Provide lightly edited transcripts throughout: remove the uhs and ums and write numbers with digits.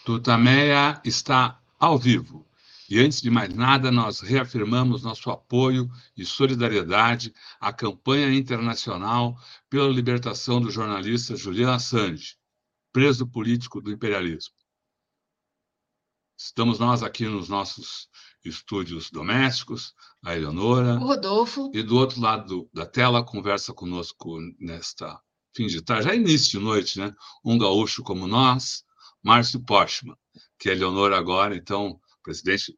Tutameia está ao vivo. E, antes de mais nada, nós reafirmamos nosso apoio e solidariedade à campanha internacional pela libertação do jornalista Julian Assange, preso político do imperialismo. Estamos nós aqui nos nossos estúdios domésticos, a Eleonora. O Rodolfo. E do outro lado da tela, conversa conosco nesta fim de tarde, já início de noite, né? Um gaúcho como nós, Márcio Postman, que é Eleonora agora, então, presidente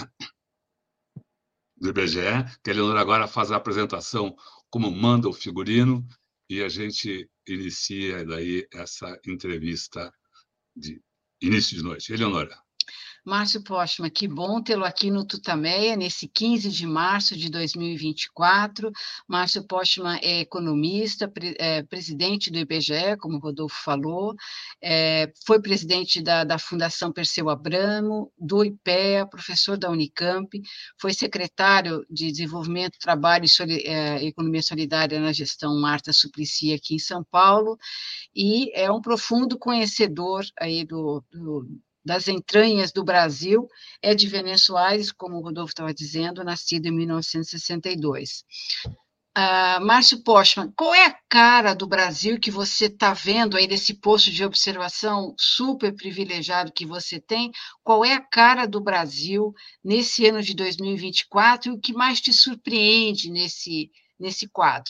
do IBGE, que a Eleonora agora faz a apresentação como manda o figurino, e a gente inicia daí essa entrevista de início de noite. Eleonora. Márcio Postman, que bom tê-lo aqui no Tutameia, nesse 15 de março de 2024. Márcio Postman é economista, presidente do IBGE, como o Rodolfo falou, foi presidente da Fundação Perseu Abramo, do IPEA, professor da Unicamp, foi secretário de Desenvolvimento, Trabalho e Economia Solidária na gestão Marta Suplicy aqui em São Paulo, e é um profundo conhecedor aí das entranhas do Brasil, é de Venâncio Aires, como o Rodolfo estava dizendo, nascido em 1962. Márcio Postman, qual é a cara do Brasil que você está vendo aí desse posto de observação super privilegiado que você tem? Qual é a cara do Brasil nesse ano de 2024 e o que mais te surpreende nesse quadro?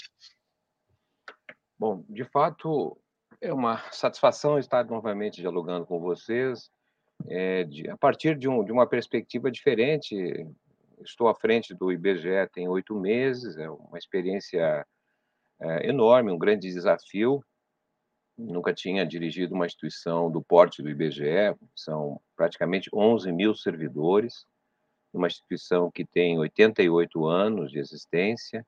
Bom, de fato, é uma satisfação estar novamente dialogando com vocês, a partir de uma perspectiva diferente. Estou à frente do IBGE tem 8 meses, é uma experiência enorme, um grande desafio. Nunca tinha dirigido uma instituição do porte do IBGE, são praticamente 11 mil servidores, uma instituição que tem 88 anos de existência,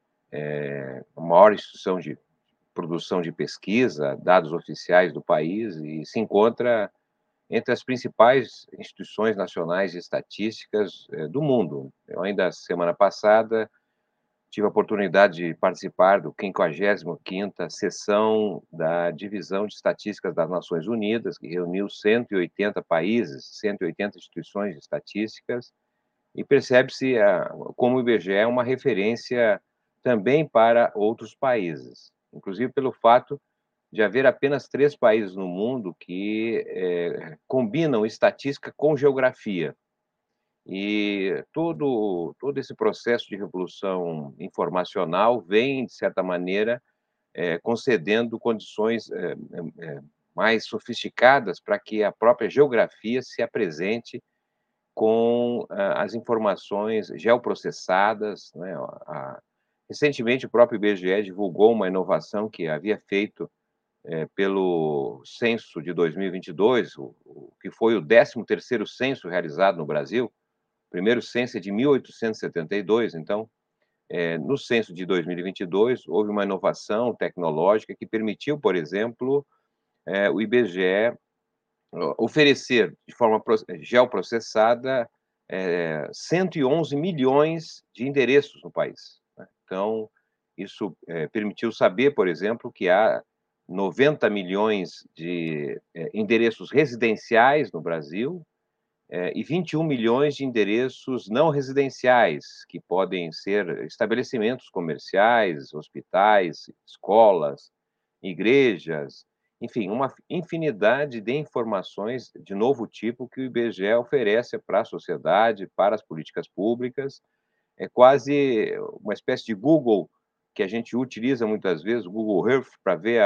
a maior instituição de produção de pesquisa, dados oficiais do país, e se encontra entre as principais instituições nacionais de estatísticas do mundo. Eu ainda, semana passada, tive a oportunidade de participar do 55ª sessão da Divisão de Estatísticas das Nações Unidas, que reuniu 180 países, 180 instituições de estatísticas, e percebe-se como o IBGE é uma referência também para outros países, inclusive pelo fato de haver apenas 3 países no mundo que combinam estatística com geografia. E todo esse processo de revolução informacional vem, de certa maneira, concedendo condições mais sofisticadas para que a própria geografia se apresente com as informações geoprocessadas, né? Recentemente, o próprio IBGE divulgou uma inovação que havia feito pelo censo de 2022, que foi o 13º censo realizado no Brasil. O primeiro censo é de 1872, então, no censo de 2022, houve uma inovação tecnológica que permitiu, por exemplo, o IBGE oferecer de forma geoprocessada 111 milhões de endereços no país, né? Então, isso permitiu saber, por exemplo, que há 90 milhões de endereços residenciais no Brasil, e 21 milhões de endereços não residenciais, que podem ser estabelecimentos comerciais, hospitais, escolas, igrejas, enfim, uma infinidade de informações de novo tipo que o IBGE oferece para a sociedade, para as políticas públicas. É quase uma espécie de Google que a gente utiliza muitas vezes, o Google Earth, para ver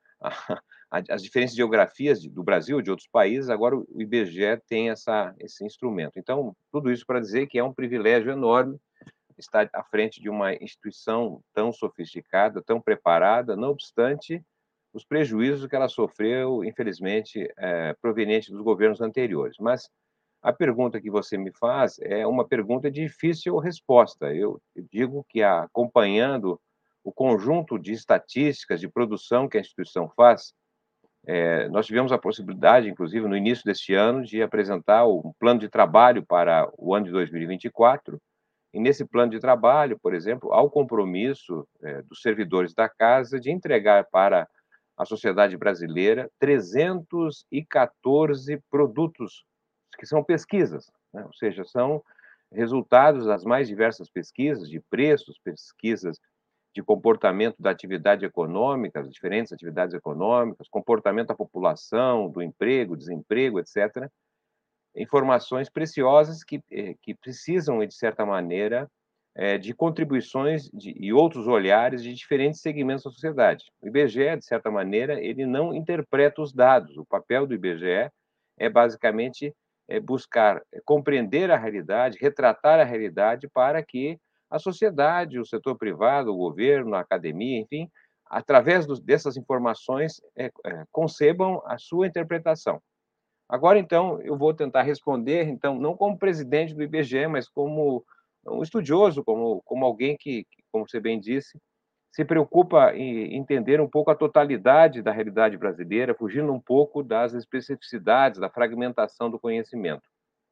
as diferentes geografias do Brasil e de outros países. Agora o IBGE tem esse instrumento. Então, tudo isso para dizer que é um privilégio enorme estar à frente de uma instituição tão sofisticada, tão preparada, não obstante os prejuízos que ela sofreu, infelizmente, provenientes dos governos anteriores. Mas a pergunta que você me faz é uma pergunta de difícil resposta. Eu digo que, acompanhando o conjunto de estatísticas de produção que a instituição faz, nós tivemos a possibilidade, inclusive, no início deste ano, de apresentar um plano de trabalho para o ano de 2024, e nesse plano de trabalho, por exemplo, há o compromisso dos servidores da casa de entregar para à sociedade brasileira 314 produtos que são pesquisas, né? Ou seja, são resultados das mais diversas pesquisas de preços, pesquisas de comportamento da atividade econômica, as diferentes atividades econômicas, comportamento da população, do emprego, desemprego, etc. Informações preciosas que precisam, de certa maneira, de contribuições e outros olhares de diferentes segmentos da sociedade. O IBGE, de certa maneira, ele não interpreta os dados. O papel do IBGE é basicamente buscar compreender a realidade, retratar a realidade para que a sociedade, o setor privado, o governo, a academia, enfim, através dessas informações, concebam a sua interpretação. Agora, então, eu vou tentar responder, então, não como presidente do IBGE, mas como um estudioso, como alguém que, como você bem disse, se preocupa em entender um pouco a totalidade da realidade brasileira, fugindo um pouco das especificidades, da fragmentação do conhecimento.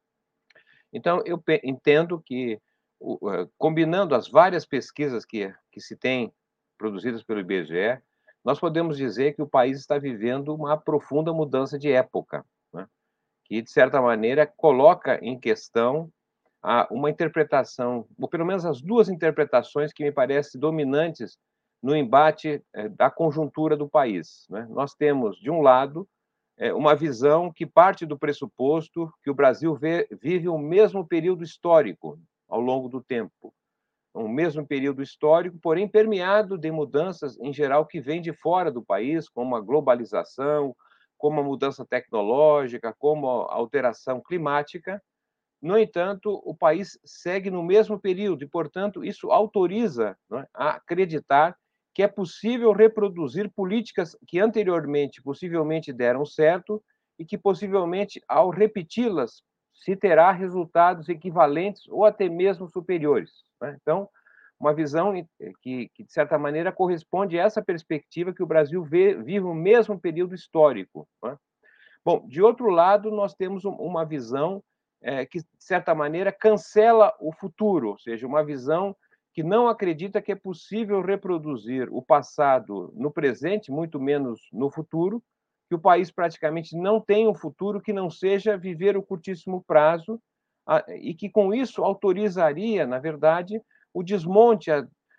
Então, eu entendo que, combinando as várias pesquisas que se têm produzidas pelo IBGE, nós podemos dizer que o país está vivendo uma profunda mudança de época, né? Que, de certa maneira, coloca em questão uma interpretação, ou pelo menos as duas interpretações que me parecem dominantes no embate da conjuntura do país, né? Nós temos, de um lado, uma visão que parte do pressuposto que o Brasil vive o mesmo período histórico ao longo do tempo, o mesmo período histórico, porém permeado de mudanças, em geral, que vêm de fora do país, como a globalização, como a mudança tecnológica, como a alteração climática. No entanto, o país segue no mesmo período e, portanto, isso autoriza, né, a acreditar que é possível reproduzir políticas que anteriormente possivelmente deram certo e que possivelmente, ao repeti-las, se terá resultados equivalentes ou até mesmo superiores, né? Então, uma visão que, de certa maneira, corresponde a essa perspectiva que o Brasil vive o mesmo período histórico, né? Bom, de outro lado, nós temos uma visão que, de certa maneira, cancela o futuro, ou seja, uma visão que não acredita que é possível reproduzir o passado no presente, muito menos no futuro, que o país praticamente não tem um futuro que não seja viver o curtíssimo prazo, e que, com isso, autorizaria, na verdade, o desmonte,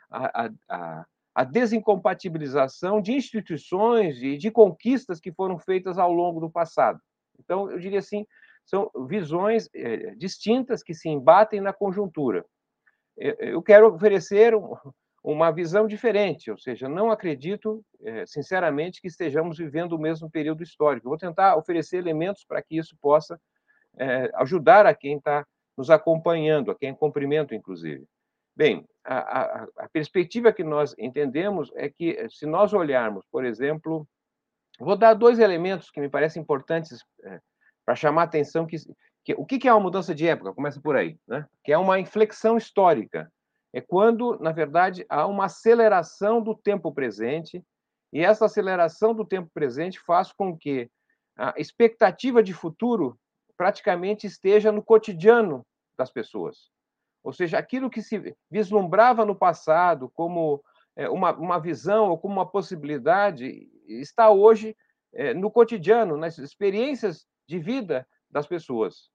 a desincompatibilização de instituições e de conquistas que foram feitas ao longo do passado. Então, eu diria assim, são visões distintas que se embatem na conjuntura. Eu quero oferecer uma visão diferente, ou seja, não acredito, sinceramente, que estejamos vivendo o mesmo período histórico. Eu vou tentar oferecer elementos para que isso possa ajudar a quem está nos acompanhando, a quem cumprimento, inclusive. Bem, a perspectiva que nós entendemos é que, se nós olharmos, por exemplo, vou dar dois elementos que me parecem importantes para chamar a atenção, o que é uma mudança de época? Começa por aí, né? Que é uma inflexão histórica. É quando, na verdade, há uma aceleração do tempo presente, e essa aceleração do tempo presente faz com que a expectativa de futuro praticamente esteja no cotidiano das pessoas. Ou seja, aquilo que se vislumbrava no passado como uma visão ou como uma possibilidade está hoje no cotidiano, nas experiências de vida das pessoas.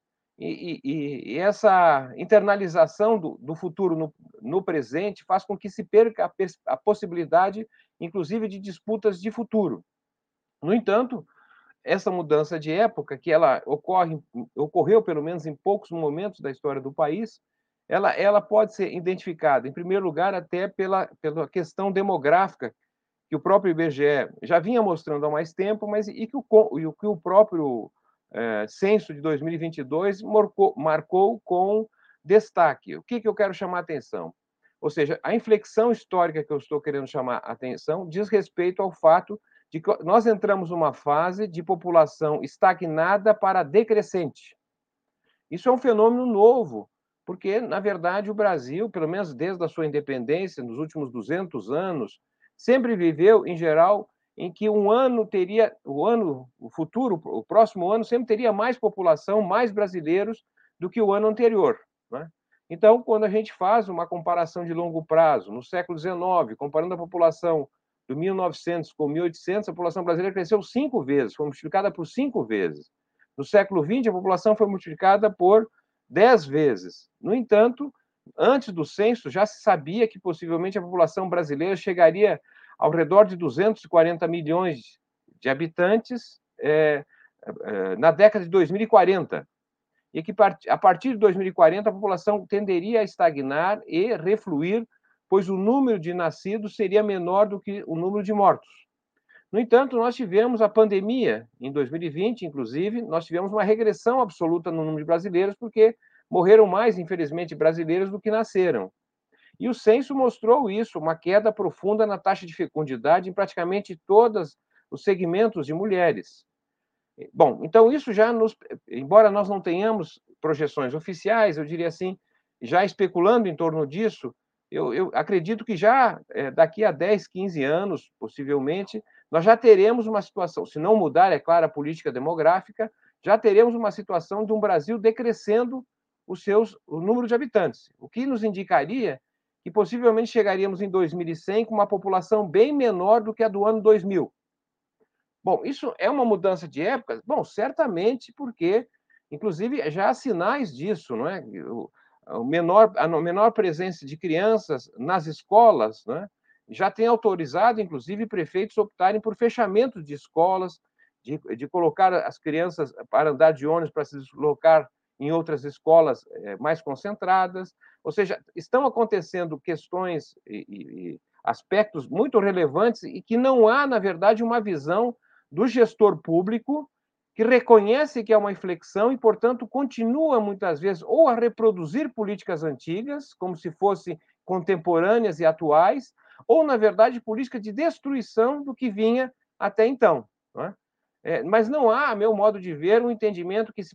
E essa internalização do futuro no presente faz com que se perca a possibilidade, inclusive, de disputas de futuro. No entanto, essa mudança de época, que ela ocorreu pelo menos em poucos momentos da história do país, ela pode ser identificada, em primeiro lugar, até pela questão demográfica, que o próprio IBGE já vinha mostrando há mais tempo, mas que o próprio censo de 2022 marcou com destaque. O que eu quero chamar a atenção? Ou seja, a inflexão histórica que eu estou querendo chamar a atenção diz respeito ao fato de que nós entramos numa fase de população estagnada para decrescente. Isso é um fenômeno novo, porque, na verdade, o Brasil, pelo menos desde a sua independência, nos últimos 200 anos, sempre viveu, em geral, em que o futuro, o próximo ano, sempre teria mais população, mais brasileiros do que o ano anterior, né? Então, quando a gente faz uma comparação de longo prazo, no século XIX, comparando a população do 1900 com 1800, a população brasileira cresceu 5 vezes, foi multiplicada por 5 vezes. No século XX, a população foi multiplicada por 10 vezes. No entanto, antes do censo, já se sabia que possivelmente a população brasileira chegaria ao redor de 240 milhões de habitantes na década de 2040. E que, a partir de 2040, a população tenderia a estagnar e refluir, pois o número de nascidos seria menor do que o número de mortos. No entanto, nós tivemos a pandemia em 2020, inclusive, nós tivemos uma regressão absoluta no número de brasileiros, porque morreram mais, infelizmente, brasileiros do que nasceram. E o censo mostrou isso, uma queda profunda na taxa de fecundidade em praticamente todos os segmentos de mulheres. Bom, então isso já embora nós não tenhamos projeções oficiais, eu diria assim, já especulando em torno disso, eu acredito que já daqui a 10, 15 anos, possivelmente, nós já teremos uma situação, se não mudar, é claro, a política demográfica, já teremos uma situação de um Brasil decrescendo o número de habitantes, o que nos indicaria que possivelmente chegaríamos em 2100 com uma população bem menor do que a do ano 2000. Bom, isso é uma mudança de época? Bom, certamente, porque, inclusive, já há sinais disso, não é? A menor presença de crianças nas escolas, não é? Já tem autorizado, inclusive, prefeitos optarem por fechamento de escolas, de colocar as crianças para andar de ônibus, para se deslocar em outras escolas mais concentradas. Ou seja, estão acontecendo questões e aspectos muito relevantes e que não há, na verdade, uma visão do gestor público que reconhece que é uma inflexão e, portanto, continua, muitas vezes, ou a reproduzir políticas antigas, como se fossem contemporâneas e atuais, ou, na verdade, política de destruição do que vinha até então. Não é? Mas não há, a meu modo de ver, um entendimento que,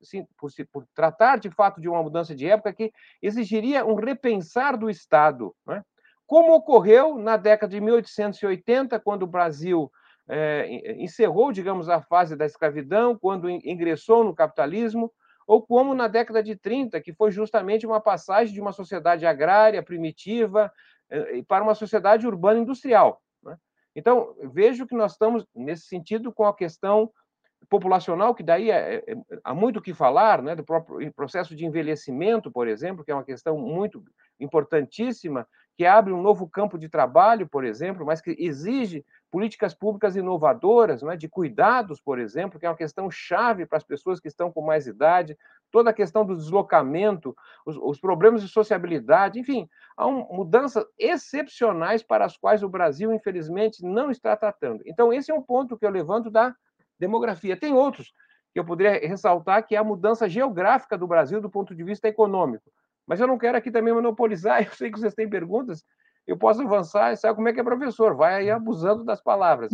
por tratar, de fato, de uma mudança de época, que exigiria um repensar do Estado. Não é? Como ocorreu na década de 1880, quando o Brasil encerrou, digamos, a fase da escravidão, quando ingressou no capitalismo, ou como na década de 30, que foi justamente uma passagem de uma sociedade agrária, primitiva, para uma sociedade urbana industrial. Né? Então, vejo que nós estamos, nesse sentido, com a questão populacional, que daí há muito o que falar, né, do próprio processo de envelhecimento, por exemplo, que é uma questão muito importantíssima, que abre um novo campo de trabalho, por exemplo, mas que exige políticas públicas inovadoras, né, de cuidados, por exemplo, que é uma questão chave para as pessoas que estão com mais idade, toda a questão do deslocamento, os problemas de sociabilidade, enfim, há mudanças excepcionais para as quais o Brasil, infelizmente, não está tratando. Então, esse é um ponto que eu levanto da demografia. Tem outros que eu poderia ressaltar, que é a mudança geográfica do Brasil do ponto de vista econômico. Mas eu não quero aqui também monopolizar, eu sei que vocês têm perguntas, eu posso avançar, sabe como é que é professor, vai aí abusando das palavras.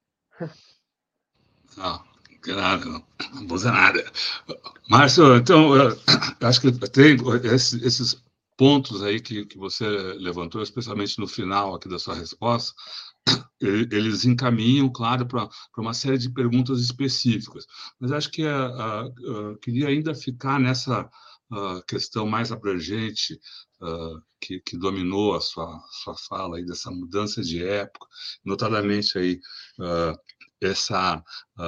Não, não abusa nada. Márcio, então, eu acho que tem esses pontos aí que você levantou, especialmente no final aqui da sua resposta, eles encaminham, claro, para uma série de perguntas específicas. Mas acho que queria ainda ficar nessa questão mais abrangente que dominou a sua fala aí, dessa mudança de época, notadamente aí essa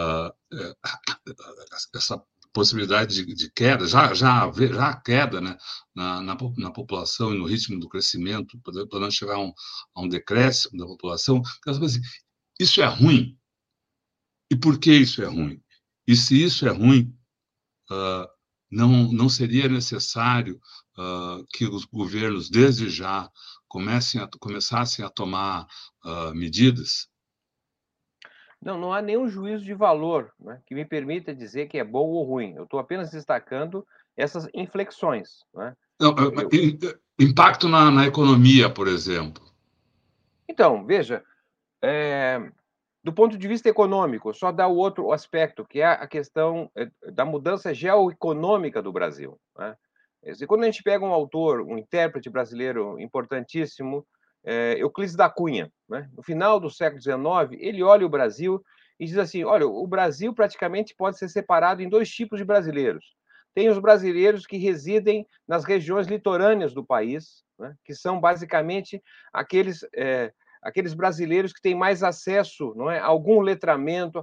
possibilidade de queda, já há queda, né, na população e no ritmo do crescimento, podendo chegar a um decréscimo da população. Então, assim, isso é ruim? E por que isso é ruim? E se isso é ruim, não seria necessário que os governos, desde já, começassem a tomar medidas? Não há nenhum juízo de valor, né, que me permita dizer que é bom ou ruim. Eu estou apenas destacando essas inflexões. Né? Não, impacto na economia, por exemplo. Então, veja, do ponto de vista econômico, só dá o outro aspecto, que é a questão da mudança geoeconômica do Brasil. Né? Quando a gente pega um autor, um intérprete brasileiro importantíssimo, Euclides da Cunha, né? No final do século XIX, ele olha o Brasil e diz assim, olha, o Brasil praticamente pode ser separado em 2 tipos de brasileiros. Tem os brasileiros que residem nas regiões litorâneas do país, né? Que são basicamente aqueles aqueles brasileiros que têm mais acesso, não é, a algum letramento,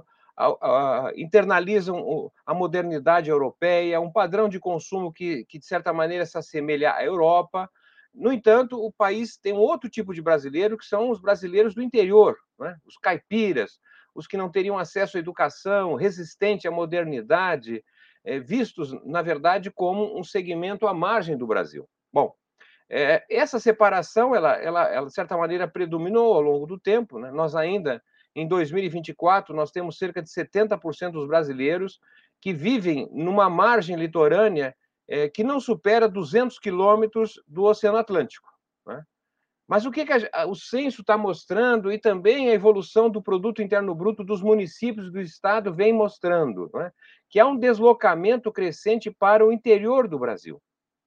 internalizam a modernidade europeia, um padrão de consumo que, de certa maneira, se assemelha à Europa. No entanto, o país tem um outro tipo de brasileiro, que são os brasileiros do interior, né? Os caipiras, os que não teriam acesso à educação, resistente à modernidade, vistos, na verdade, como um segmento à margem do Brasil. Bom, essa separação, ela, de certa maneira, predominou ao longo do tempo, né? Nós ainda, em 2024, nós temos cerca de 70% dos brasileiros que vivem numa margem litorânea que não supera 200 quilômetros do Oceano Atlântico, né? Mas o que o censo está mostrando, e também a evolução do produto interno bruto dos municípios do estado vem mostrando, né? Que há um deslocamento crescente para o interior do Brasil.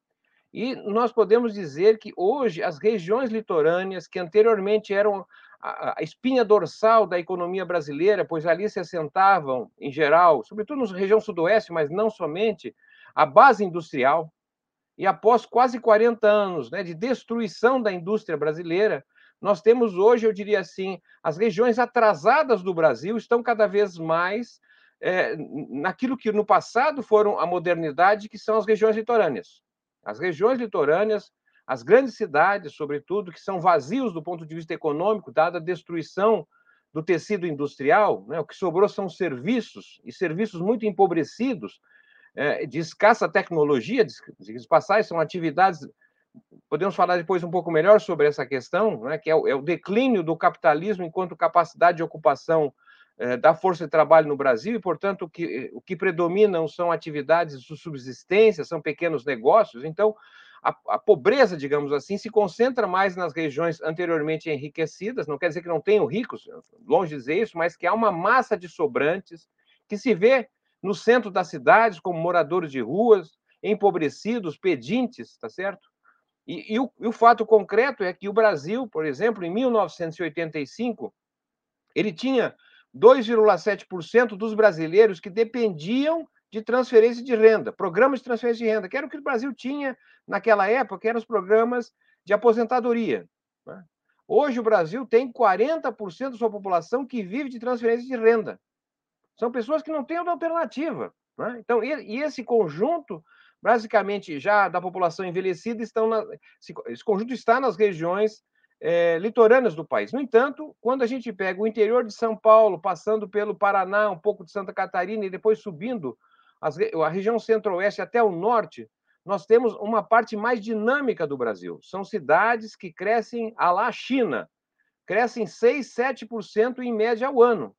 E nós podemos dizer que hoje as regiões litorâneas, que anteriormente eram a espinha dorsal da economia brasileira, pois ali se assentavam, em geral, sobretudo na região sudoeste, mas não somente, a base industrial. E após quase 40 anos, né, de destruição da indústria brasileira, nós temos hoje, eu diria assim, as regiões atrasadas do Brasil estão cada vez mais naquilo que no passado foram a modernidade, que são as regiões litorâneas. As regiões litorâneas, as grandes cidades, sobretudo, que são vazios do ponto de vista econômico, dada a destruição do tecido industrial, né? O que sobrou são serviços, e serviços muito empobrecidos, de escassa tecnologia, de passar, são atividades, podemos falar depois um pouco melhor sobre essa questão, né, que é o declínio do capitalismo enquanto capacidade de ocupação da força de trabalho no Brasil, e, portanto, o que predominam são atividades de subsistência, são pequenos negócios. Então, a pobreza, digamos assim, se concentra mais nas regiões anteriormente enriquecidas, não quer dizer que não tenham ricos, longe de dizer isso, mas que há uma massa de sobrantes que se vê no centro das cidades como moradores de ruas, empobrecidos, pedintes, tá certo? E o fato concreto é que o Brasil, por exemplo, em 1985, ele tinha 2,7% dos brasileiros que dependiam de transferência de renda, programas de transferência de renda, que era o que o Brasil tinha naquela época, que eram os programas de aposentadoria, né? Hoje o Brasil tem 40% da sua população que vive de transferência de renda. São pessoas que não têm outra alternativa, né? Então, esse conjunto, basicamente, já da população envelhecida, esse conjunto está nas regiões litorâneas do país. No entanto, quando a gente pega o interior de São Paulo, passando pelo Paraná, um pouco de Santa Catarina, e depois subindo a região centro-oeste até o norte, nós temos uma parte mais dinâmica do Brasil. São cidades que crescem à la China, crescem 6, 7% em média ao ano.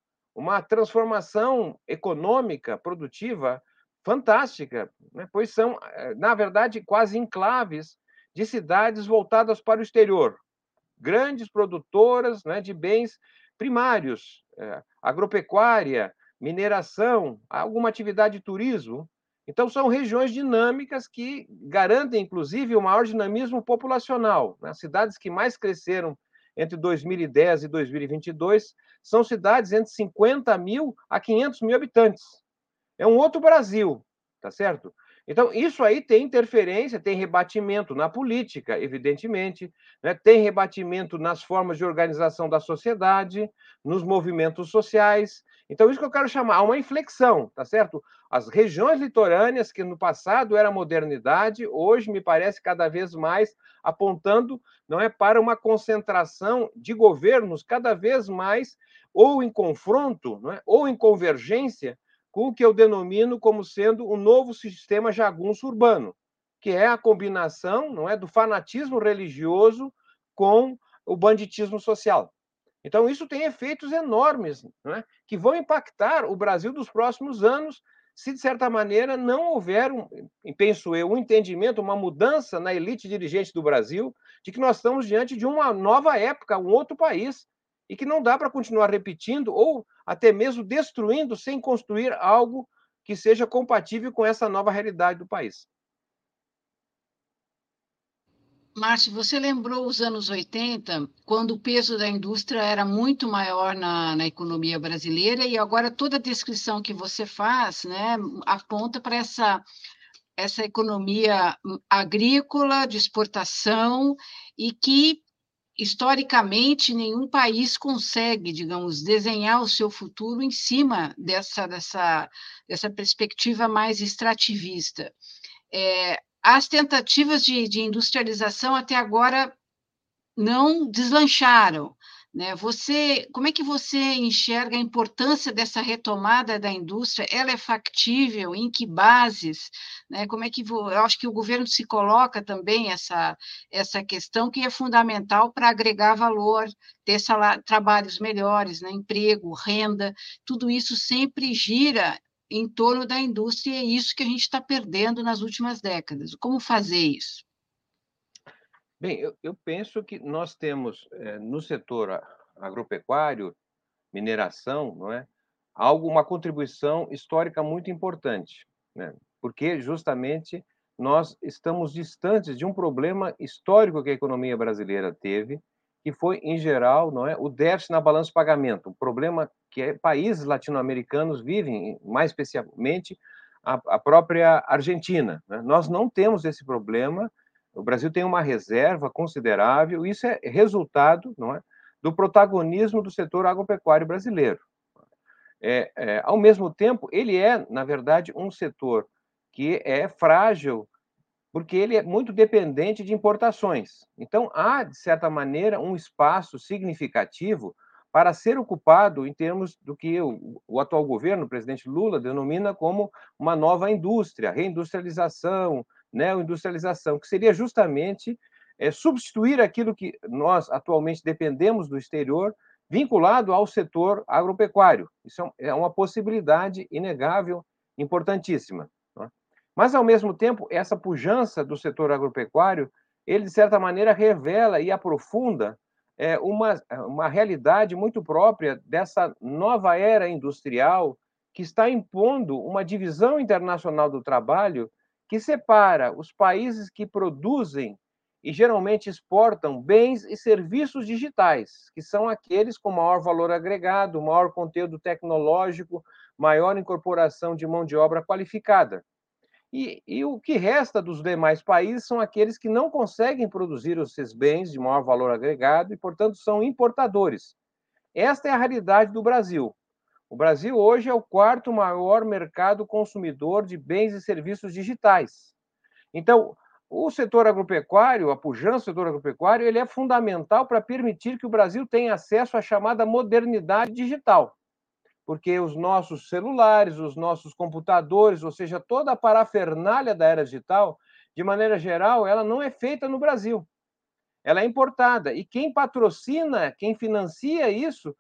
Uma transformação econômica, produtiva, fantástica, né? Pois são, na verdade, quase enclaves de cidades voltadas para o exterior, grandes produtoras, né, de bens primários, agropecuária, mineração, alguma atividade de turismo. Então, são regiões dinâmicas que garantem, inclusive, o maior dinamismo populacional, né? As cidades que mais cresceram entre 2010 e 2022 são cidades entre 50 mil a 500 mil habitantes. É um outro Brasil, tá certo? Então, isso aí tem interferência, tem rebatimento na política, evidentemente, né? Tem rebatimento nas formas de organização da sociedade, nos movimentos sociais. Então, isso que eu quero chamar uma inflexão, tá certo? As regiões litorâneas, que no passado era modernidade, hoje me parece cada vez mais apontando, não é, para uma concentração de governos cada vez mais ou em confronto, não é, ou em convergência com o que eu denomino como sendo o novo sistema jagunço urbano, que é a combinação, não é, do fanatismo religioso com o banditismo social. Então, isso tem efeitos enormes, não é, que vão impactar o Brasil dos próximos anos, se, de certa maneira, não houver, penso eu, um entendimento, uma mudança na elite dirigente do Brasil, de que nós estamos diante de uma nova época, um outro país, e que não dá para continuar repetindo ou até mesmo destruindo sem construir algo que seja compatível com essa nova realidade do país. Márcio, você lembrou os anos 80, quando o peso da indústria era muito maior na economia brasileira, e agora toda a descrição que você faz, né, aponta para essa economia agrícola de exportação e que historicamente, nenhum país consegue, digamos, desenhar o seu futuro em cima dessa perspectiva mais extrativista. As tentativas de industrialização até agora não deslancharam, né? Como é que você enxerga a importância dessa retomada da indústria? Ela é factível? Em que bases? Né? Como é que eu acho que o governo se coloca também essa questão que é fundamental para agregar valor, ter trabalhos melhores, né? Emprego, renda, tudo isso sempre gira em torno da indústria, e é isso que a gente está perdendo nas últimas décadas. Como fazer isso? Bem, eu penso que nós temos, no setor agropecuário, mineração, não é, uma contribuição histórica muito importante, né? Porque justamente nós estamos distantes de um problema histórico que a economia brasileira teve, que foi, em geral, não é, o déficit na balança de pagamento, um problema que países latino-americanos vivem, mais especialmente a própria Argentina, né? Nós não temos esse problema. O Brasil tem uma reserva considerável, e isso é resultado, não é, do protagonismo do setor agropecuário brasileiro. Ao mesmo tempo, ele é, na verdade, um setor que é frágil, porque ele é muito dependente de importações. Então, há, de certa maneira, um espaço significativo para ser ocupado em termos do que o atual governo, o presidente Lula, denomina como uma nova indústria, reindustrialização, neoindustrialização, que seria justamente substituir aquilo que nós atualmente dependemos do exterior, vinculado ao setor agropecuário. Isso é uma possibilidade inegável, importantíssima. Mas, ao mesmo tempo, essa pujança do setor agropecuário, ele, de certa maneira, revela e aprofunda uma realidade muito própria dessa nova era industrial que está impondo uma divisão internacional do trabalho que separa os países que produzem e geralmente exportam bens e serviços digitais, que são aqueles com maior valor agregado, maior conteúdo tecnológico, maior incorporação de mão de obra qualificada. E o que resta dos demais países são aqueles que não conseguem produzir esses bens de maior valor agregado e, portanto, são importadores. Esta é a realidade do Brasil. O Brasil hoje é o quarto maior mercado consumidor de bens e serviços digitais. Então, o setor agropecuário, a pujança do setor agropecuário, ele é fundamental para permitir que o Brasil tenha acesso à chamada modernidade digital, porque os nossos celulares, os nossos computadores, ou seja, toda a parafernália da era digital, de maneira geral, ela não é feita no Brasil. Ela é importada. E quem patrocina, quem financia isso,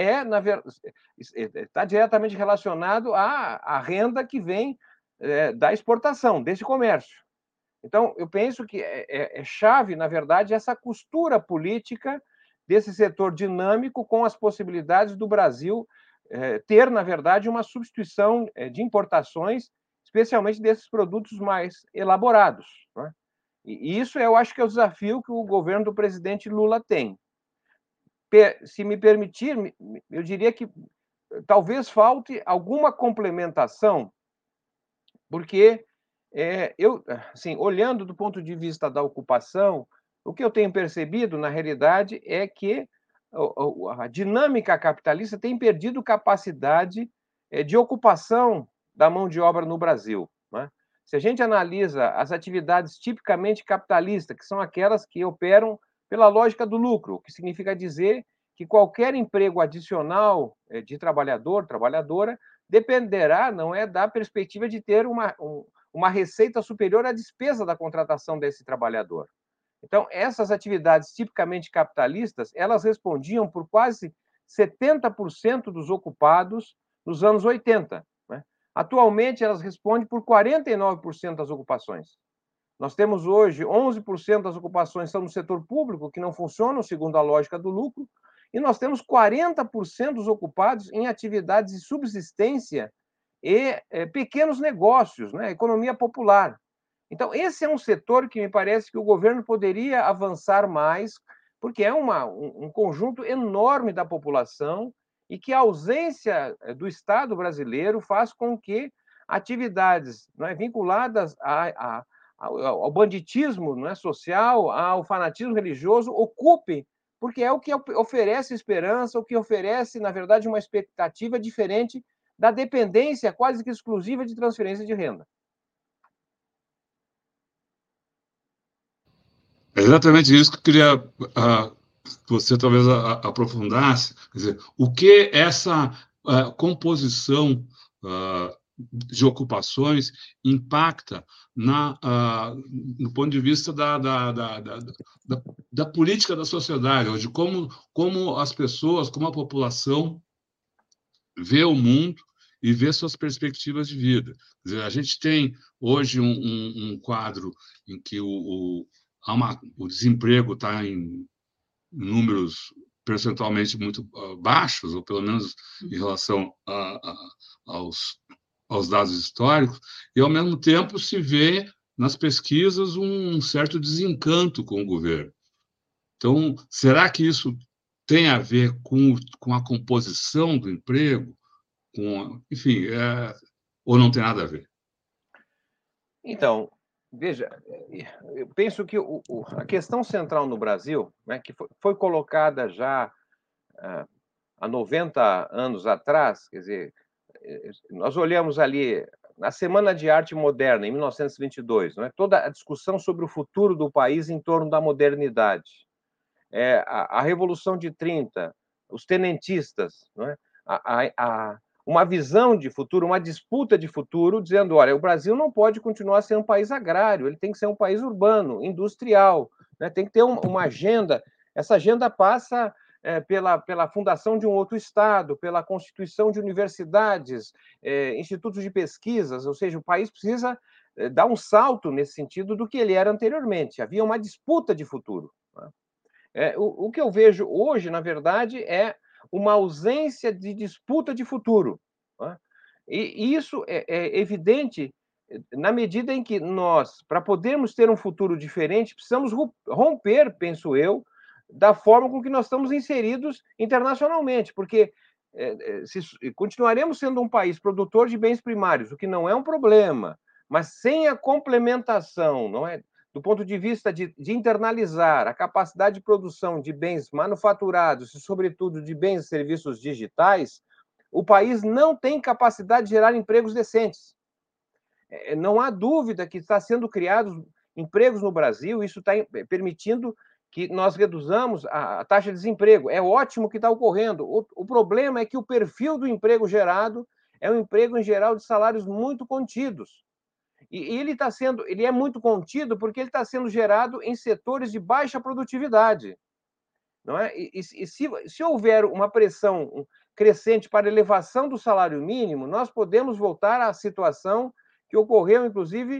está diretamente relacionado à renda que vem da exportação, desse comércio. Então, eu penso que é chave, na verdade, essa costura política desse setor dinâmico com as possibilidades do Brasil ter, na verdade, uma substituição de importações, especialmente desses produtos mais elaborados, né? E isso eu acho que é o desafio que o governo do presidente Lula tem. Se me permitir, eu diria que talvez falte alguma complementação, porque assim, olhando do ponto de vista da ocupação, o que eu tenho percebido, na realidade, é que a dinâmica capitalista tem perdido capacidade de ocupação da mão de obra no Brasil, né? Se a gente analisa as atividades tipicamente capitalistas, que são aquelas que operam pela lógica do lucro, o que significa dizer que qualquer emprego adicional de trabalhador, trabalhadora, dependerá, não é, da perspectiva de ter uma receita superior à despesa da contratação desse trabalhador. Então, essas atividades tipicamente capitalistas, elas respondiam por quase 70% dos ocupados nos anos 80. Né? Atualmente, elas respondem por 49% das ocupações. Nós temos hoje 11% das ocupações são no setor público, que não funcionam segundo a lógica do lucro, e nós temos 40% dos ocupados em atividades de subsistência e pequenos negócios, né? Economia popular. Então, esse é um setor que me parece que o governo poderia avançar mais, porque é um conjunto enorme da população e que a ausência do Estado brasileiro faz com que atividades, não é, vinculadas ao banditismo, não é, social, ao fanatismo religioso, ocupem porque é o que oferece esperança, o que oferece, na verdade, uma expectativa diferente da dependência quase que exclusiva de transferência de renda. É exatamente isso que eu queria que você talvez aprofundasse. Quer dizer, o que essa composição de ocupações impacta no ponto de vista da política da sociedade, ou de como as pessoas, como a população vê o mundo e vê suas perspectivas de vida. Quer dizer, a gente tem hoje um quadro em que o desemprego está em números percentualmente muito baixos, ou pelo menos em relação aos dados históricos, e, ao mesmo tempo, se vê nas pesquisas um certo desencanto com o governo. Então, será que isso tem a ver com a composição do emprego? Enfim, ou não tem nada a ver? Então, veja, eu penso que a questão central no Brasil, né, que foi colocada já há 90 anos atrás, quer dizer, nós olhamos ali na Semana de Arte Moderna, em 1922, né, toda a discussão sobre o futuro do país em torno da modernidade. A Revolução de 30, os tenentistas, né, uma visão de futuro, uma disputa de futuro, dizendo, olha, o Brasil não pode continuar sendo um país agrário, ele tem que ser um país urbano, industrial, né? Tem que ter uma agenda. Essa agenda passa pela fundação de um outro Estado, pela constituição de universidades, institutos de pesquisas, ou seja, o país precisa dar um salto nesse sentido do que ele era anteriormente. Havia uma disputa de futuro. Né? O que eu vejo hoje, na verdade, é uma ausência de disputa de futuro. Né? E isso é evidente na medida em que nós, para podermos ter um futuro diferente, precisamos romper, penso eu, da forma com que nós estamos inseridos internacionalmente, porque se continuaremos sendo um país produtor de bens primários, o que não é um problema, mas sem a complementação, não é, do ponto de vista de internalizar a capacidade de produção de bens manufaturados e, sobretudo, de bens e serviços digitais, o país não tem capacidade de gerar empregos decentes. Não há dúvida que está sendo criados empregos no Brasil, isso está permitindo que nós reduzamos a taxa de desemprego. É ótimo que está ocorrendo. O problema é que o perfil do emprego gerado é um emprego, em geral, de salários muito contidos. E ele é muito contido porque ele está sendo gerado em setores de baixa produtividade. Não é? Se houver uma pressão crescente para elevação do salário mínimo, nós podemos voltar à situação que ocorreu, inclusive,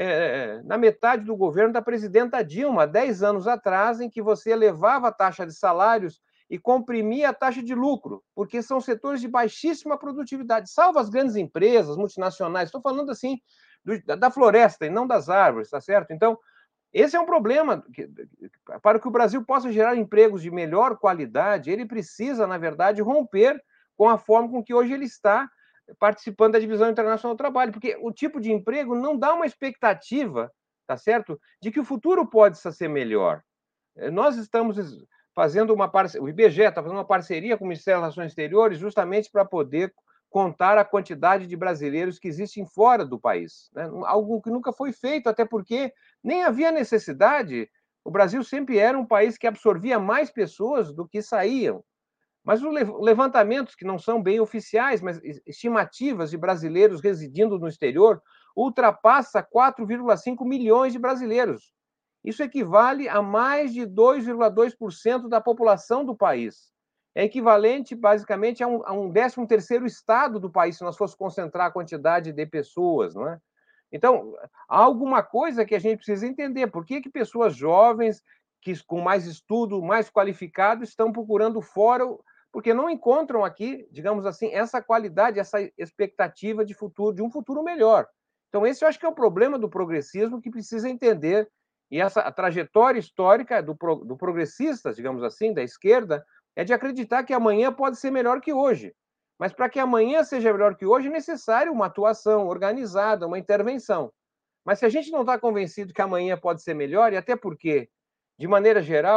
na metade do governo da presidenta Dilma, 10 anos atrás, em que você elevava a taxa de salários e comprimia a taxa de lucro, porque são setores de baixíssima produtividade, salvo as grandes empresas multinacionais. Estou falando assim da floresta e não das árvores, tá certo? Então, esse é um problema. Para que o Brasil possa gerar empregos de melhor qualidade, ele precisa, na verdade, romper com a forma com que hoje ele está participando da Divisão Internacional do Trabalho, porque o tipo de emprego não dá uma expectativa, tá certo, de que o futuro pode ser melhor. Nós estamos fazendo o IBGE está fazendo uma parceria com o Ministério das Relações Exteriores justamente para poder contar a quantidade de brasileiros que existem fora do país, né? Algo que nunca foi feito, até porque nem havia necessidade. O Brasil sempre era um país que absorvia mais pessoas do que saíam. Mas os levantamentos, que não são bem oficiais, mas estimativas de brasileiros residindo no exterior, ultrapassa 4,5 milhões de brasileiros. Isso equivale a mais de 2,2% da população do país. É equivalente, basicamente, a um 13º estado do país, se nós fosse concentrar a quantidade de pessoas, não é? Então, há alguma coisa que a gente precisa entender. Por que pessoas jovens, com mais estudo, mais qualificados, estão procurando fora, porque não encontram aqui, digamos assim, essa qualidade, essa expectativa de futuro, de um futuro melhor. Então, esse eu acho que é o problema do progressismo, que precisa entender. E a trajetória histórica do progressistas, digamos assim, da esquerda, é de acreditar que amanhã pode ser melhor que hoje. Mas para que amanhã seja melhor que hoje, é necessário uma atuação organizada, uma intervenção. Mas se a gente não está convencido que amanhã pode ser melhor, e até porque, de maneira geral,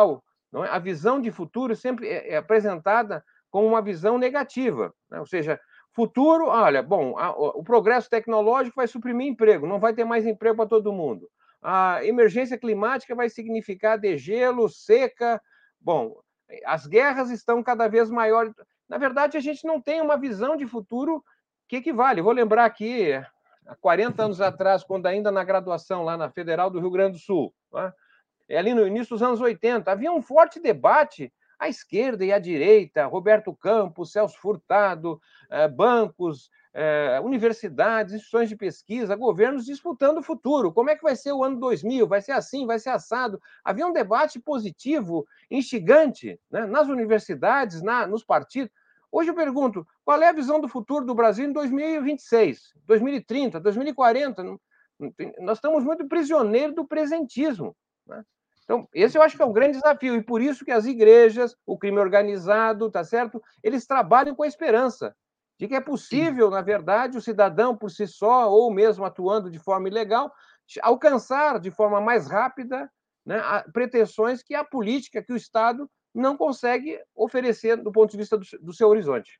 não é? A visão de futuro sempre é apresentada como uma visão negativa, né? Ou seja, futuro, olha, bom, o progresso tecnológico vai suprimir emprego, não vai ter mais emprego para todo mundo. A emergência climática vai significar degelo, seca. Bom, as guerras estão cada vez maiores. Na verdade, a gente não tem uma visão de futuro que equivale. Vou lembrar aqui, há 40 anos atrás, quando ainda na graduação, lá na Federal do Rio Grande do Sul, né? Ali no início dos anos 80, havia um forte debate à esquerda e à direita, Roberto Campos, Celso Furtado, bancos, universidades, instituições de pesquisa, governos disputando o futuro. Como é que vai ser o ano 2000? Vai ser assim, vai ser assado? Havia um debate positivo, instigante, né, nas universidades, nos partidos. Hoje eu pergunto, qual é a visão do futuro do Brasil em 2026, 2030, 2040? Nós estamos muito prisioneiros do presentismo, né? Então, esse eu acho que é um grande desafio, e por isso que as igrejas, o crime organizado, tá certo? Eles trabalham com a esperança de que é possível, na verdade, o cidadão por si só, ou mesmo atuando de forma ilegal, alcançar de forma mais rápida, né, pretensões que a política, que o Estado não consegue oferecer do ponto de vista do seu horizonte.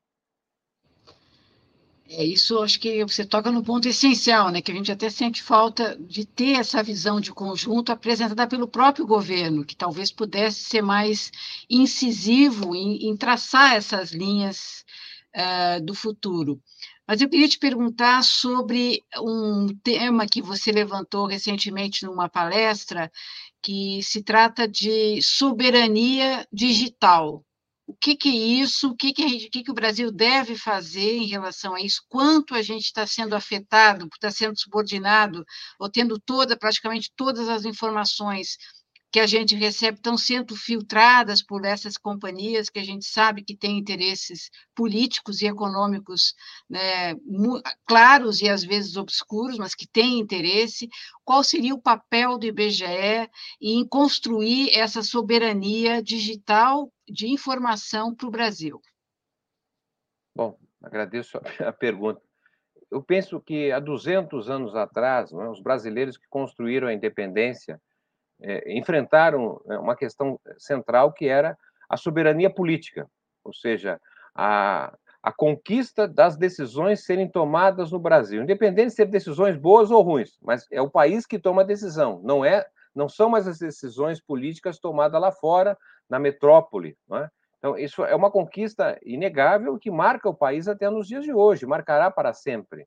Isso acho que você toca no ponto essencial, né? Que a gente até sente falta de ter essa visão de conjunto apresentada pelo próprio governo, que talvez pudesse ser mais incisivo em traçar essas linhas do futuro. Mas eu queria te perguntar sobre um tema que você levantou recentemente numa palestra, que se trata de soberania digital. O que é isso? O que o Brasil deve fazer em relação a isso? Quanto a gente está sendo afetado, está sendo subordinado, ou tendo praticamente todas as informações que a gente recebe estão sendo filtradas por essas companhias que a gente sabe que têm interesses políticos e econômicos, né, claros e às vezes obscuros, mas que têm interesse. Qual seria o papel do IBGE em construir essa soberania digital de informação para o Brasil? Bom, agradeço a pergunta. Eu penso que há 200 anos atrás, né, os brasileiros que construíram a independência enfrentaram uma questão central, que era a soberania política, ou seja, a conquista das decisões serem tomadas no Brasil, independente de ser decisões boas ou ruins, mas é o país que toma a decisão, não são mais as decisões políticas tomadas lá fora, na metrópole, não é? Então, isso é uma conquista inegável que marca o país até nos dias de hoje, marcará para sempre.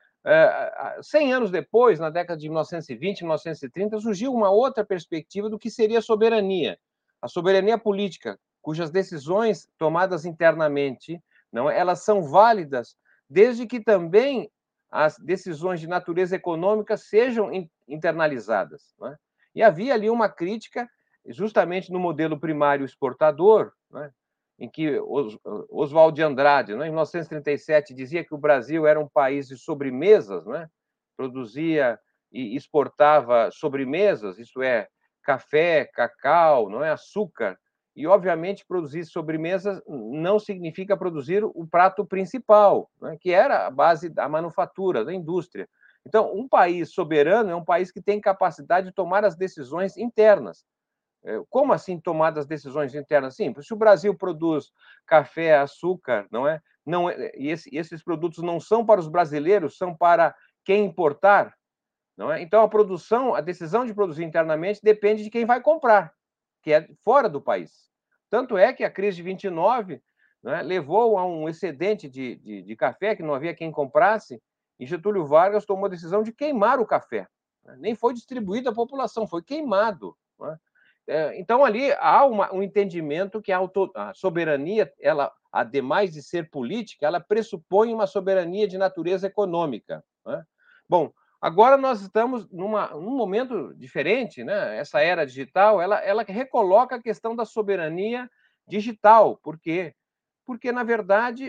100 anos depois, na década de 1920, 1930, surgiu uma outra perspectiva do que seria soberania. A soberania política, cujas decisões tomadas internamente, não, elas são válidas, desde que também as decisões de natureza econômica sejam internalizadas, não é? E havia ali uma crítica, justamente no modelo primário exportador, não é? Em que Oswald de Andrade, né, em 1937, dizia que o Brasil era um país de sobremesas, né? Produzia e exportava sobremesas, isto é, café, cacau, não é, açúcar. E, obviamente, produzir sobremesas não significa produzir o prato principal, né, que era a base da manufatura, da indústria. Então, um país soberano é um país que tem capacidade de tomar as decisões internas. Como assim tomar as decisões internas? Sim, se o Brasil produz café, açúcar, não é, e esses produtos não são para os brasileiros, são para quem importar, não é? Então a decisão de produzir internamente depende de quem vai comprar, que é fora do país. Tanto é que a crise de 29, né, levou a um excedente de café que não havia quem comprasse, e Getúlio Vargas tomou a decisão de queimar o café. Nem foi distribuído à população, foi queimado, não é? Então, ali há um entendimento que a soberania, ela, ademais de ser política, ela pressupõe uma soberania de natureza econômica, né? Bom, agora nós estamos num momento diferente, né? Essa era digital, ela recoloca a questão da soberania digital. Por quê? Porque, na verdade,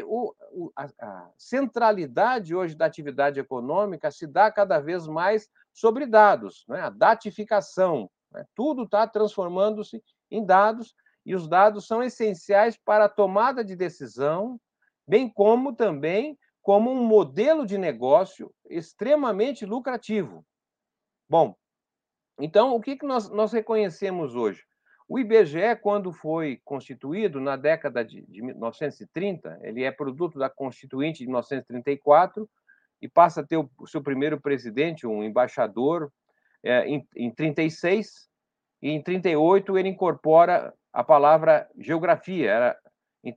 a centralidade hoje da atividade econômica se dá cada vez mais sobre dados, né? A datificação, né? Tudo está transformando-se em dados, e os dados são essenciais para a tomada de decisão, bem como também como um modelo de negócio extremamente lucrativo. Bom, então, o que nós reconhecemos hoje? O IBGE, quando foi constituído na década de 1930, ele é produto da Constituinte de 1934 e passa a ter o seu primeiro presidente, um embaixador, em 36, e em 38 ele incorpora a palavra geografia. Em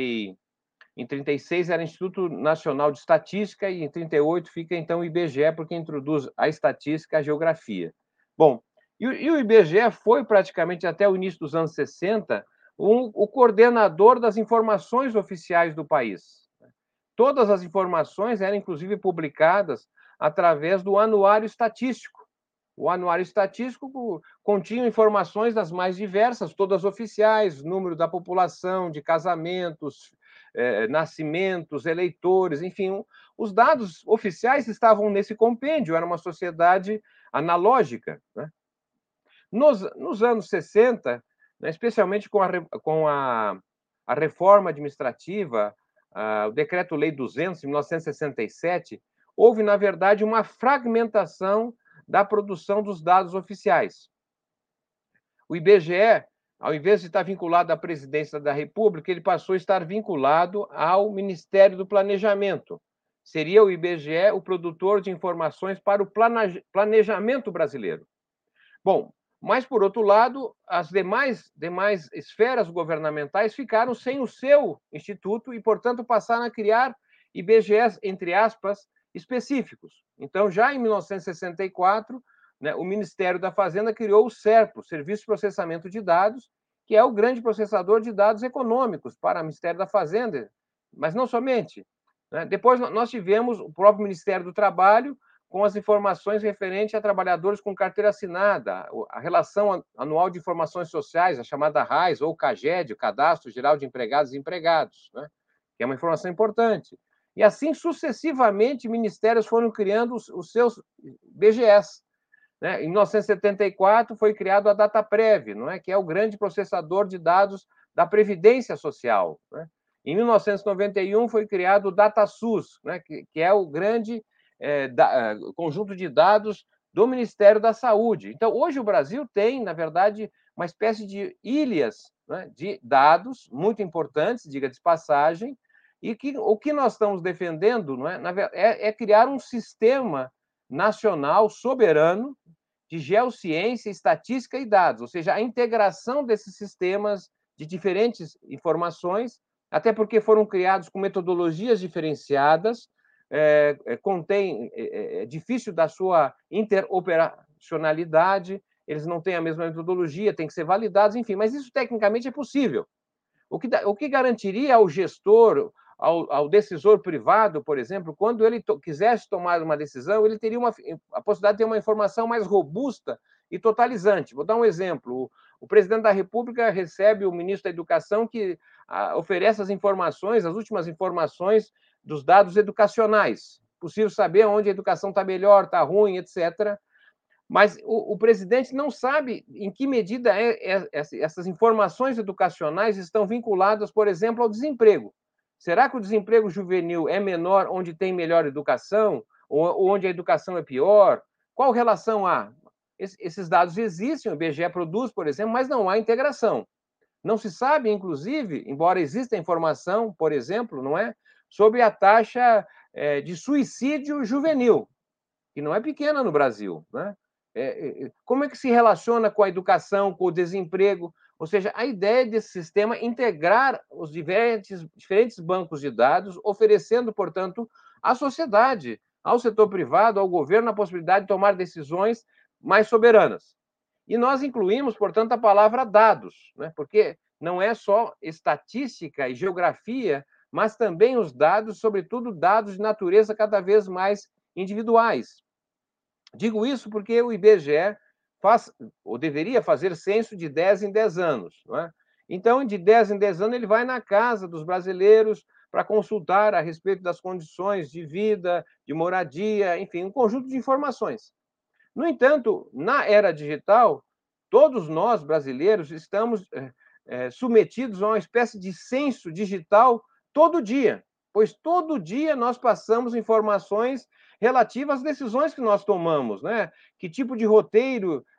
36 era Instituto Nacional de Estatística e em 38 fica então o IBGE, porque introduz a estatística e a geografia. Bom, e o IBGE foi praticamente até o início dos anos 60 o coordenador das informações oficiais do país. Todas as informações eram inclusive publicadas através do Anuário Estatístico. O Anuário Estatístico continha informações das mais diversas, todas oficiais, número da população, de casamentos, nascimentos, eleitores, enfim, os dados oficiais estavam nesse compêndio, era uma sociedade analógica, né? Nos anos 60, né, especialmente com a reforma administrativa, o Decreto-Lei 200, de 1967, houve, na verdade, uma fragmentação da produção dos dados oficiais. O IBGE, ao invés de estar vinculado à Presidência da República, ele passou a estar vinculado ao Ministério do Planejamento. Seria o IBGE o produtor de informações para o planejamento brasileiro. Bom, mas, por outro lado, as demais esferas governamentais ficaram sem o seu instituto e, portanto, passaram a criar IBGEs, entre aspas, específicos. Então, já em 1964, né, o Ministério da Fazenda criou o SERPRO, Serviço de Processamento de Dados, que é o grande processador de dados econômicos para o Ministério da Fazenda, mas não somente, né? Depois nós tivemos o próprio Ministério do Trabalho, com as informações referentes a trabalhadores com carteira assinada, a Relação Anual de Informações Sociais, a chamada RAIS, ou CAGED, o Cadastro Geral de Empregados e Empregados, né? Que é uma informação importante. E assim, sucessivamente, ministérios foram criando os seus BGS. Né? Em 1974, foi criado a Dataprev, não é? Que é o grande processador de dados da Previdência Social. Né? Em 1991, foi criado o DataSUS, né? que é o grande conjunto de dados do Ministério da Saúde. Então, hoje o Brasil tem, na verdade, uma espécie de ilhas, né, de dados muito importantes, diga de passagem, e que o que nós estamos defendendo, não é criar um sistema nacional soberano de geociência, estatística e dados, ou seja, a integração desses sistemas de diferentes informações, até porque foram criados com metodologias diferenciadas, é difícil da sua interoperacionalidade, eles não têm a mesma metodologia, têm que ser validados, enfim, mas isso tecnicamente é possível. O que garantiria ao gestor, ao decisor privado, por exemplo, quando ele quisesse tomar uma decisão, ele teria a possibilidade de ter uma informação mais robusta e totalizante. Vou dar um exemplo. O presidente da República recebe o ministro da Educação, que oferece as informações, as últimas informações dos dados educacionais. Possível saber onde a educação está melhor, está ruim, etc. Mas o presidente não sabe em que medida essas informações educacionais estão vinculadas, por exemplo, ao desemprego. Será que o desemprego juvenil é menor onde tem melhor educação, ou onde a educação é pior? Qual relação há? Esses dados existem, o IBGE produz, por exemplo, mas não há integração. Não se sabe, inclusive, embora exista informação, por exemplo, não é, sobre a taxa de suicídio juvenil, que não é pequena no Brasil, né? Como é que se relaciona com a educação, com o desemprego? Ou seja, a ideia desse sistema é integrar os diferentes bancos de dados, oferecendo, portanto, à sociedade, ao setor privado, ao governo, a possibilidade de tomar decisões mais soberanas. E nós incluímos, portanto, a palavra dados, né? Porque não é só estatística e geografia, mas também os dados, sobretudo dados de natureza cada vez mais individuais. Digo isso porque o IBGE faz, ou deveria fazer censo de 10 em 10 anos. Não é? Então, de 10 em 10 anos, ele vai na casa dos brasileiros para consultar a respeito das condições de vida, de moradia, enfim, um conjunto de informações. No entanto, na era digital, todos nós, brasileiros, estamos submetidos a uma espécie de censo digital todo dia, pois todo dia nós passamos informações relativas às decisões que nós tomamos, né? Que tipo de roteiro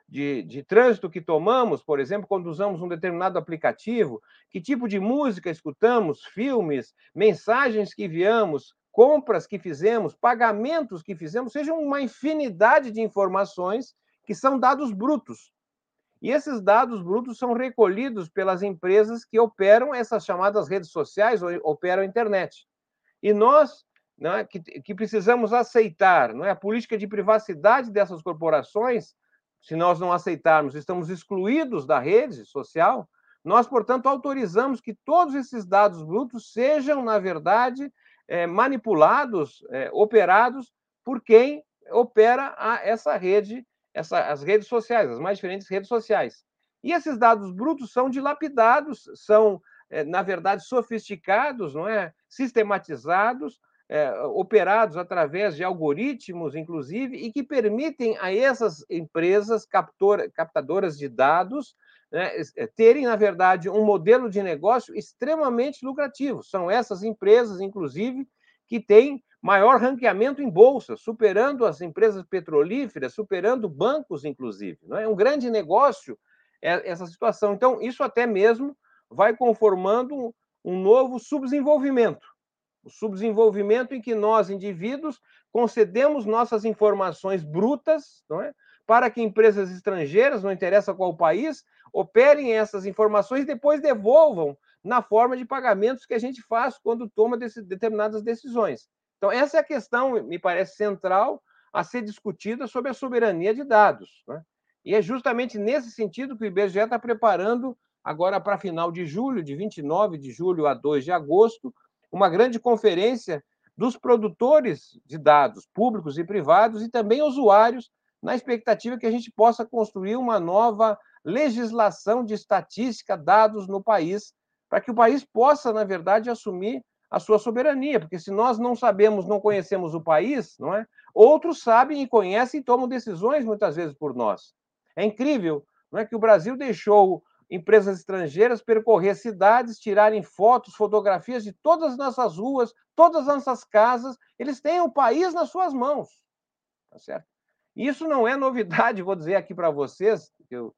de trânsito que tomamos, por exemplo, quando usamos um determinado aplicativo, que tipo de música escutamos, filmes, mensagens que enviamos, compras que fizemos, pagamentos que fizemos, seja uma infinidade de informações que são dados brutos. E esses dados brutos são recolhidos pelas empresas que operam essas chamadas redes sociais ou operam a internet. E nós, né, que precisamos aceitar, não é, a política de privacidade dessas corporações. Se nós não aceitarmos, estamos excluídos da rede social. Nós, portanto, autorizamos que todos esses dados brutos sejam, na verdade, manipulados, operados por quem opera essa rede, as redes sociais, as mais diferentes redes sociais. E esses dados brutos são dilapidados, são, na verdade, sofisticados, não é? Sistematizados, operados através de algoritmos, inclusive, e que permitem a essas empresas captadoras de dados, né, terem, na verdade, um modelo de negócio extremamente lucrativo. São essas empresas, inclusive, que têm maior ranqueamento em bolsa, superando as empresas petrolíferas, superando bancos, inclusive. Não é um grande negócio essa situação. Então, isso até mesmo vai conformando um novo subdesenvolvimento. O subdesenvolvimento em que nós, indivíduos, concedemos nossas informações brutas, não é? Para que empresas estrangeiras, não interessa qual país, operem essas informações e depois devolvam na forma de pagamentos que a gente faz quando toma determinadas decisões. Então, essa é a questão, me parece, central a ser discutida sobre a soberania de dados. Né? E é justamente nesse sentido que o IBGE está preparando, agora para final de julho, de 29 de julho a 2 de agosto, uma grande conferência dos produtores de dados públicos e privados e também usuários, na expectativa que a gente possa construir uma nova legislação de estatística, dados no país, para que o país possa, na verdade, assumir a sua soberania, porque se nós não sabemos, não conhecemos o país, não é? Outros sabem e conhecem e tomam decisões muitas vezes por nós. É incrível, não é, que o Brasil deixou empresas estrangeiras percorrer cidades, tirarem fotos, fotografias de todas as nossas ruas, todas as nossas casas. Eles têm o país nas suas mãos, tá certo? Isso não é novidade, vou dizer aqui para vocês, eu,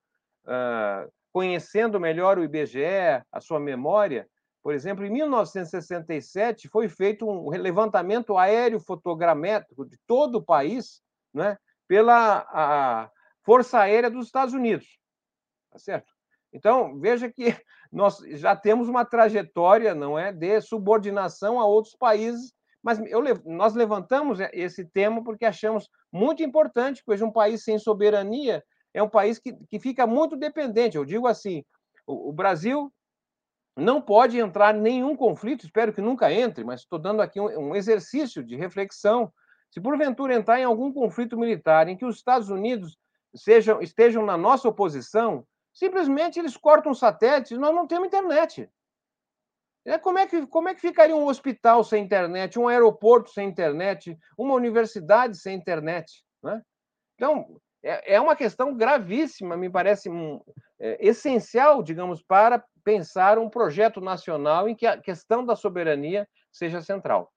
conhecendo melhor o IBGE, a sua memória, por exemplo, em 1967 foi feito um levantamento aéreo fotogramétrico de todo o país, né, pela Força Aérea dos Estados Unidos, tá certo? Então, veja que nós já temos uma trajetória, não é, de subordinação a outros países, mas nós levantamos esse tema porque achamos muito importante, pois um país sem soberania é um país que fica muito dependente. Eu digo assim, o Brasil não pode entrar em nenhum conflito, espero que nunca entre, mas estou dando aqui um exercício de reflexão. Se porventura entrar em algum conflito militar em que os Estados Unidos estejam na nossa oposição, simplesmente eles cortam os satélites e nós não temos internet. Como é que ficaria um hospital sem internet, um aeroporto sem internet, uma universidade sem internet? Né? Então, é uma questão gravíssima, me parece essencial, digamos, para pensar um projeto nacional em que a questão da soberania seja central.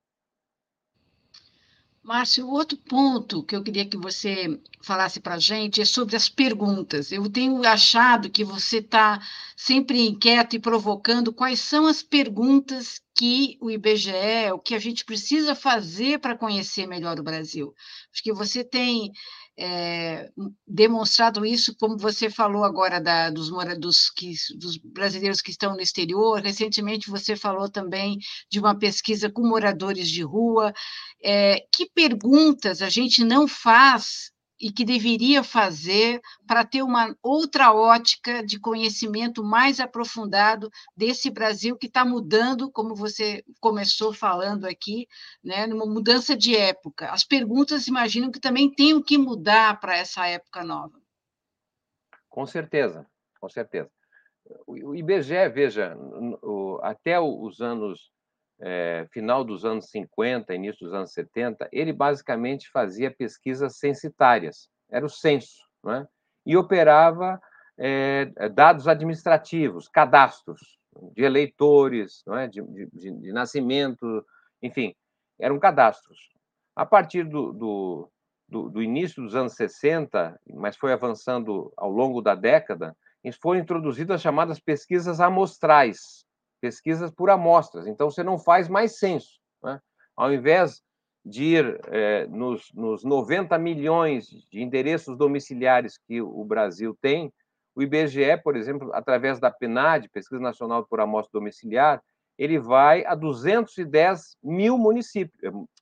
Márcio, outro ponto que eu queria que você falasse para a gente é sobre as perguntas. Eu tenho achado que você está sempre inquieto e provocando quais são as perguntas que o IBGE, o que a gente precisa fazer para conhecer melhor o Brasil. Acho que você tem demonstrado isso, como você falou agora dos brasileiros que estão no exterior. Recentemente você falou também de uma pesquisa com moradores de rua. Que perguntas a gente não faz e que deveria fazer para ter uma outra ótica de conhecimento mais aprofundado desse Brasil que está mudando, como você começou falando aqui, né, numa mudança de época. As perguntas, imagino que também tenham que mudar para essa época nova. Com certeza, com certeza. O IBGE, veja, até os anos final dos anos 50, início dos anos 70, ele basicamente fazia pesquisas censitárias, era o censo, não é? E operava dados administrativos, cadastros de eleitores, não é? de nascimento, enfim, eram cadastros. A partir do início dos anos 60, mas foi avançando ao longo da década, foram introduzidas as chamadas pesquisas amostrais, pesquisas por amostras. Então, você não faz mais censo, né? Ao invés de ir nos 90 milhões de endereços domiciliares que o Brasil tem, o IBGE, por exemplo, através da PNAD, Pesquisa Nacional por Amostra Domiciliar, ele vai a 210 mil municípios,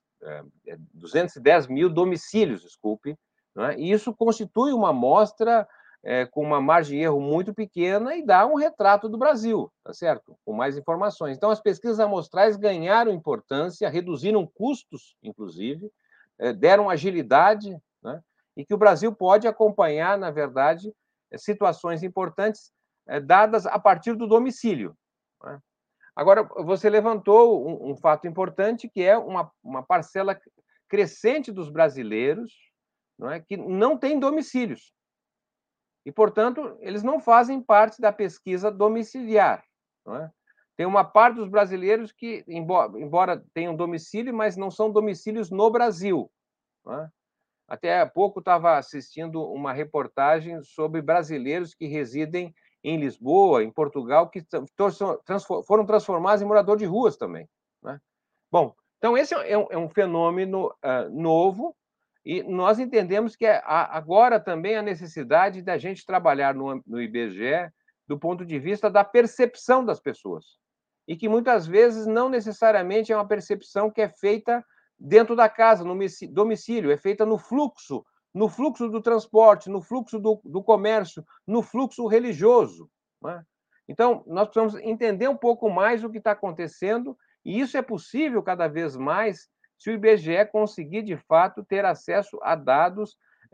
210 mil domicílios, desculpe, né? E isso constitui uma amostra com uma margem de erro muito pequena e dá um retrato do Brasil, tá certo? Com mais informações. Então, as pesquisas amostrais ganharam importância, reduziram custos, inclusive, deram agilidade, né? E que o Brasil pode acompanhar, na verdade, situações importantes dadas a partir do domicílio, né? Agora, você levantou um fato importante, que é uma parcela crescente dos brasileiros, não é, que não tem domicílios. E, portanto, eles não fazem parte da pesquisa domiciliar, não é? Tem uma parte dos brasileiros que, embora tenham domicílio, mas não são domicílios no Brasil, não é? Até há pouco estava assistindo uma reportagem sobre brasileiros que residem em Lisboa, em Portugal, que foram transformados em morador de ruas também, né? Bom, então esse é um fenômeno novo, e nós entendemos que agora também a necessidade da gente trabalhar no IBGE do ponto de vista da percepção das pessoas, e que muitas vezes não necessariamente é uma percepção que é feita dentro da casa, no domicílio, é feita no fluxo do transporte, no fluxo do comércio, no fluxo religioso, né? Então, nós precisamos entender um pouco mais o que está acontecendo, e isso é possível cada vez mais se o IBGE conseguir, de fato, ter acesso a dados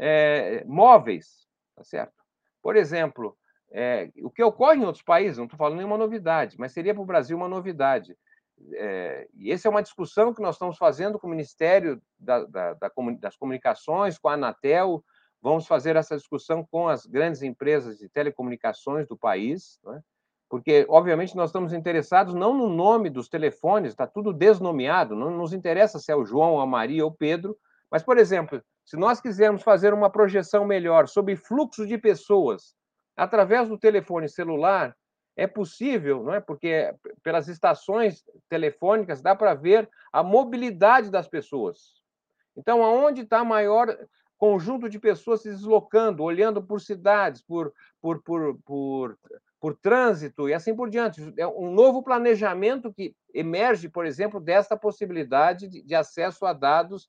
móveis, tá certo? Por exemplo, o que ocorre em outros países, não estou falando nenhuma novidade, mas seria para o Brasil uma novidade. E essa é uma discussão que nós estamos fazendo com o Ministério das Comunicações, com a Anatel, vamos fazer essa discussão com as grandes empresas de telecomunicações do país, né? Porque, obviamente, nós estamos interessados não no nome dos telefones, está tudo desnomeado, não nos interessa se é o João, a Maria ou o Pedro, mas, por exemplo, se nós quisermos fazer uma projeção melhor sobre fluxo de pessoas através do telefone celular, é possível, não é? Porque pelas estações telefônicas dá para ver a mobilidade das pessoas. Então, aonde está maior conjunto de pessoas se deslocando, olhando por cidades, por trânsito e assim por diante. É um novo planejamento que emerge, por exemplo, desta possibilidade de acesso a dados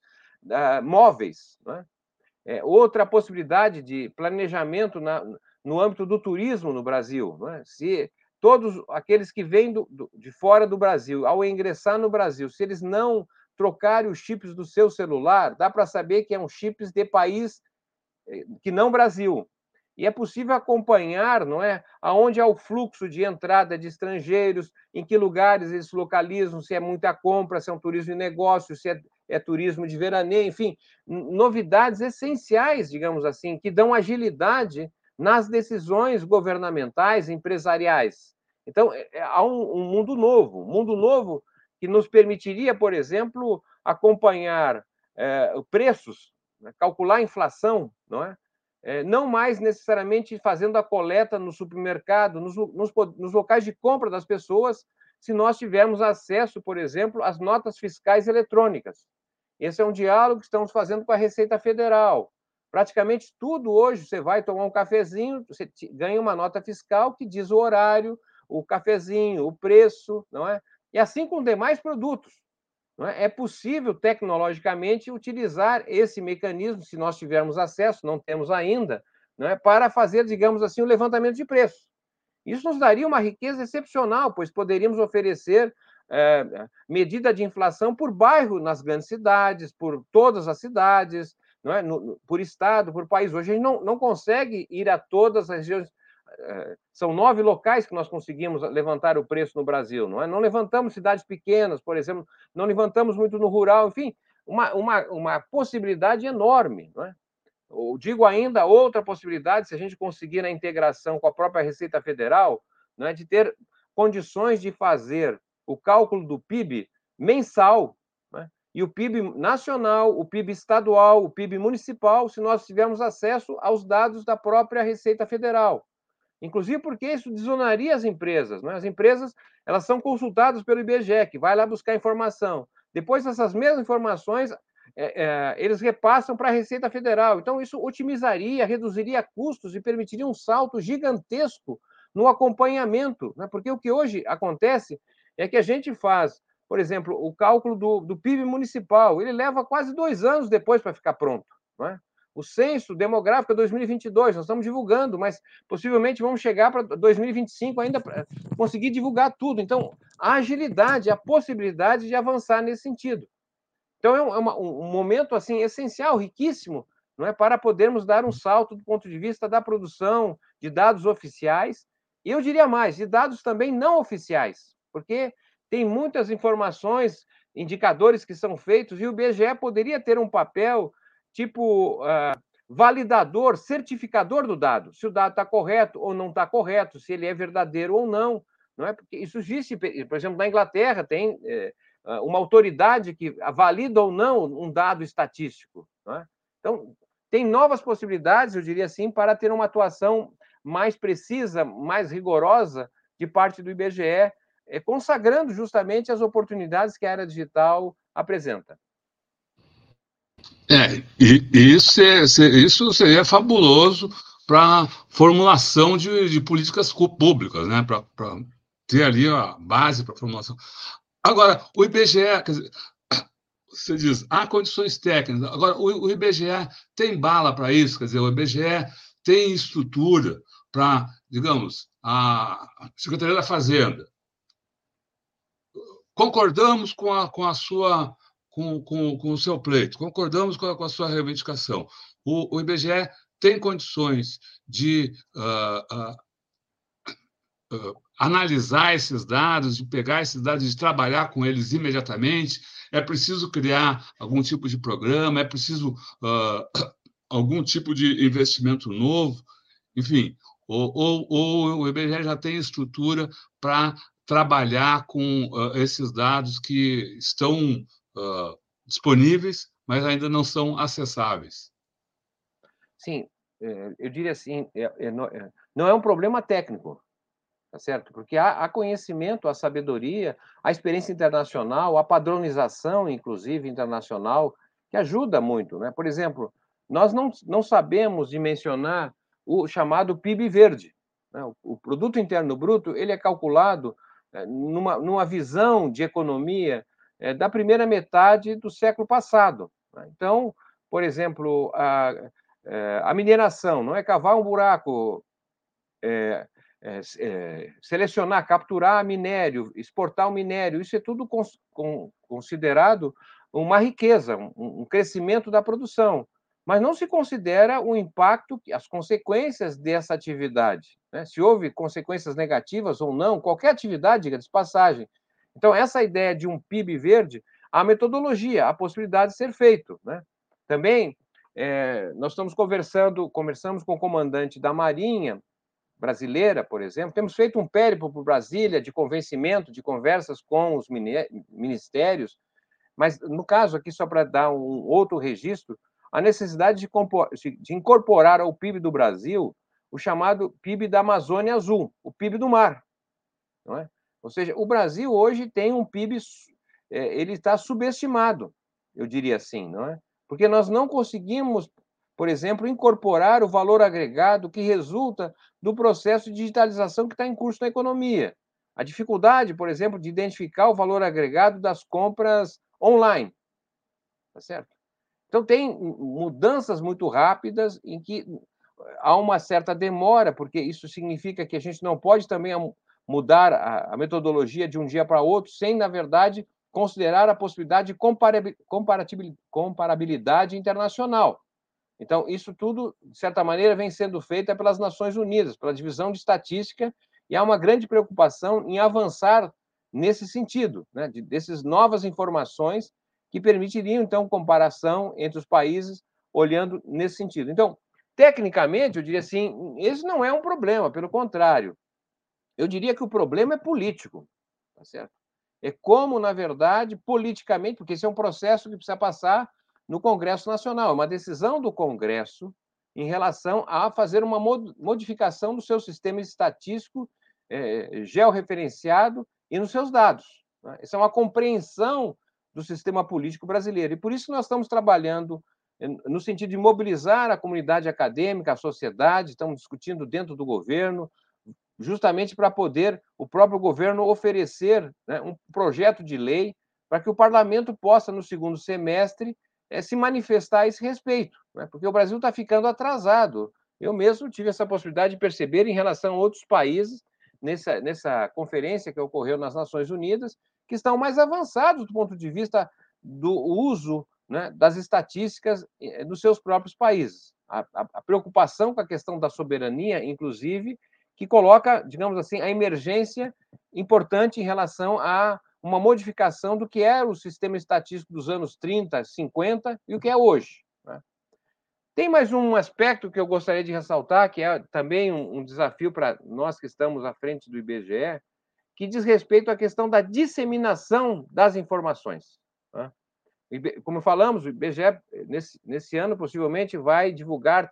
móveis, não é? Outra possibilidade de planejamento no âmbito do turismo no Brasil, não é? Se todos aqueles que vêm de fora do Brasil, ao ingressar no Brasil, se eles não trocarem os chips do seu celular, dá para saber que é um chips de país que não Brasil. E é possível acompanhar, não é, aonde há o fluxo de entrada de estrangeiros, em que lugares eles se localizam, se é muita compra, se é um turismo de negócio, se é turismo de veraneio, enfim, novidades essenciais, digamos assim, que dão agilidade nas decisões governamentais, empresariais. Então, há um mundo novo que nos permitiria, por exemplo, acompanhar preços, né, calcular a inflação, não é? Não mais necessariamente fazendo a coleta no supermercado, nos locais de compra das pessoas, se nós tivermos acesso, por exemplo, às notas fiscais eletrônicas. Esse é um diálogo que estamos fazendo com a Receita Federal. Praticamente tudo hoje, você vai tomar um cafezinho, você ganha uma nota fiscal que diz o horário, o cafezinho, o preço, não é? E assim com demais produtos. Não é? É possível, tecnologicamente, utilizar esse mecanismo, se nós tivermos acesso, não temos ainda, não é? Para fazer, digamos assim, o levantamento de preços. Isso nos daria uma riqueza excepcional, pois poderíamos oferecer medida de inflação por bairro nas grandes cidades, por todas as cidades, não é? Por estado, por país. Hoje a gente não consegue ir a todas as regiões. São 9 locais que nós conseguimos levantar o preço no Brasil, não é? Não levantamos cidades pequenas, por exemplo, não levantamos muito no rural, enfim, uma possibilidade enorme, não é? Eu digo ainda outra possibilidade, se a gente conseguir a integração com a própria Receita Federal, não é, de ter condições de fazer o cálculo do PIB mensal, não é? e o PIB nacional, o PIB estadual, o PIB municipal, se nós tivermos acesso aos dados da própria Receita Federal. Inclusive porque isso desonaria as empresas, né? As empresas, elas são consultadas pelo IBGE, que vai lá buscar informação. Depois, essas mesmas informações, eles repassam para a Receita Federal. Então, isso otimizaria, reduziria custos e permitiria um salto gigantesco no acompanhamento, né? Porque o que hoje acontece é que a gente faz, por exemplo, o cálculo do PIB municipal, ele leva quase 2 anos depois para ficar pronto, não é? O censo demográfico é 2022, nós estamos divulgando, mas possivelmente vamos chegar para 2025 ainda para conseguir divulgar tudo. Então, a agilidade, a possibilidade de avançar nesse sentido. Então, é um momento assim essencial, riquíssimo, não é, para podermos dar um salto do ponto de vista da produção de dados oficiais, e eu diria mais, de dados também não oficiais, porque tem muitas informações, indicadores que são feitos, e o IBGE poderia ter um papel tipo validador, certificador do dado, se o dado está correto ou não está correto, se ele é verdadeiro ou não, não é? Porque isso existe, por exemplo, na Inglaterra tem uma autoridade que valida ou não um dado estatístico, não é? Então, tem novas possibilidades, eu diria assim, para ter uma atuação mais precisa, mais rigorosa de parte do IBGE, consagrando justamente as oportunidades que a área digital apresenta. Isso seria fabuloso para a formulação de políticas públicas, né? Para ter ali a base para a formulação. Agora, o IBGE, quer dizer, você diz, há condições técnicas. Agora, o IBGE tem bala para isso, quer dizer, o IBGE tem estrutura para, digamos, a Secretaria da Fazenda. Concordamos com o seu pleito, concordamos com a sua reivindicação. O IBGE tem condições de analisar esses dados, de pegar esses dados, de trabalhar com eles imediatamente. É preciso criar algum tipo de programa, é preciso algum tipo de investimento novo, enfim, ou o IBGE já tem estrutura para trabalhar com esses dados que estão disponíveis, mas ainda não são acessáveis. Sim, eu diria assim, não é um problema técnico, tá certo? Porque há conhecimento, há sabedoria, a experiência internacional, a padronização, inclusive, internacional, que ajuda muito, né? Por exemplo, nós não sabemos dimensionar o chamado PIB verde, né? O Produto Interno Bruto, ele é calculado numa visão de economia da primeira metade do século passado, né? Então, por exemplo, a mineração, não é cavar um buraco, selecionar, capturar minério, exportar o minério, isso é tudo considerado uma riqueza, um crescimento da produção. Mas não se considera o impacto, as consequências dessa atividade, né? Se houve consequências negativas ou não, qualquer atividade, diga de passagem. Então, essa ideia de um PIB verde, a metodologia, a possibilidade de ser feito, né? Também, nós conversamos com o comandante da Marinha brasileira, por exemplo, temos feito um périplo por Brasília de convencimento, de conversas com os ministérios, mas, no caso aqui, só para dar um outro registro, a necessidade de incorporar ao PIB do Brasil o chamado PIB da Amazônia Azul, o PIB do mar, não é? Ou seja, o Brasil hoje tem um PIB, ele está subestimado, eu diria assim, não é? Porque nós não conseguimos, por exemplo, incorporar o valor agregado que resulta do processo de digitalização que está em curso na economia. A dificuldade, por exemplo, de identificar o valor agregado das compras online, tá certo? Então, tem mudanças muito rápidas em que há uma certa demora, porque isso significa que a gente não pode também mudar a metodologia de um dia para outro sem, na verdade, considerar a possibilidade de comparabilidade internacional. Então, isso tudo, de certa maneira, vem sendo feito pelas Nações Unidas, pela Divisão de Estatística, e há uma grande preocupação em avançar nesse sentido, né, dessas novas informações que permitiriam, então, comparação entre os países, olhando nesse sentido. Então, tecnicamente, eu diria assim, esse não é um problema, pelo contrário. Eu diria que o problema é político, tá certo? como, na verdade, politicamente, porque esse é um processo que precisa passar no Congresso Nacional, é uma decisão do Congresso em relação a fazer uma modificação do seu sistema estatístico georreferenciado e nos seus dados. Né? Essa é uma compreensão do sistema político brasileiro. E por isso nós estamos trabalhando no sentido de mobilizar a comunidade acadêmica, a sociedade, estamos discutindo dentro do governo, justamente para poder o próprio governo oferecer, né, um projeto de lei para que o parlamento possa, no segundo semestre, se manifestar a esse respeito, né, porque o Brasil está ficando atrasado. Eu mesmo tive essa possibilidade de perceber em relação a outros países, nessa conferência que ocorreu nas Nações Unidas, que estão mais avançados do ponto de vista do uso, né, das estatísticas dos seus próprios países. A preocupação com a questão da soberania, inclusive, que coloca, digamos assim, a emergência importante em relação a uma modificação do que era o sistema estatístico dos anos 30, 50 e o que é hoje. Né? Tem mais um aspecto que eu gostaria de ressaltar, que é também um desafio para nós que estamos à frente do IBGE, que diz respeito à questão da disseminação das informações. Né? Como falamos, o IBGE, nesse ano, possivelmente, vai divulgar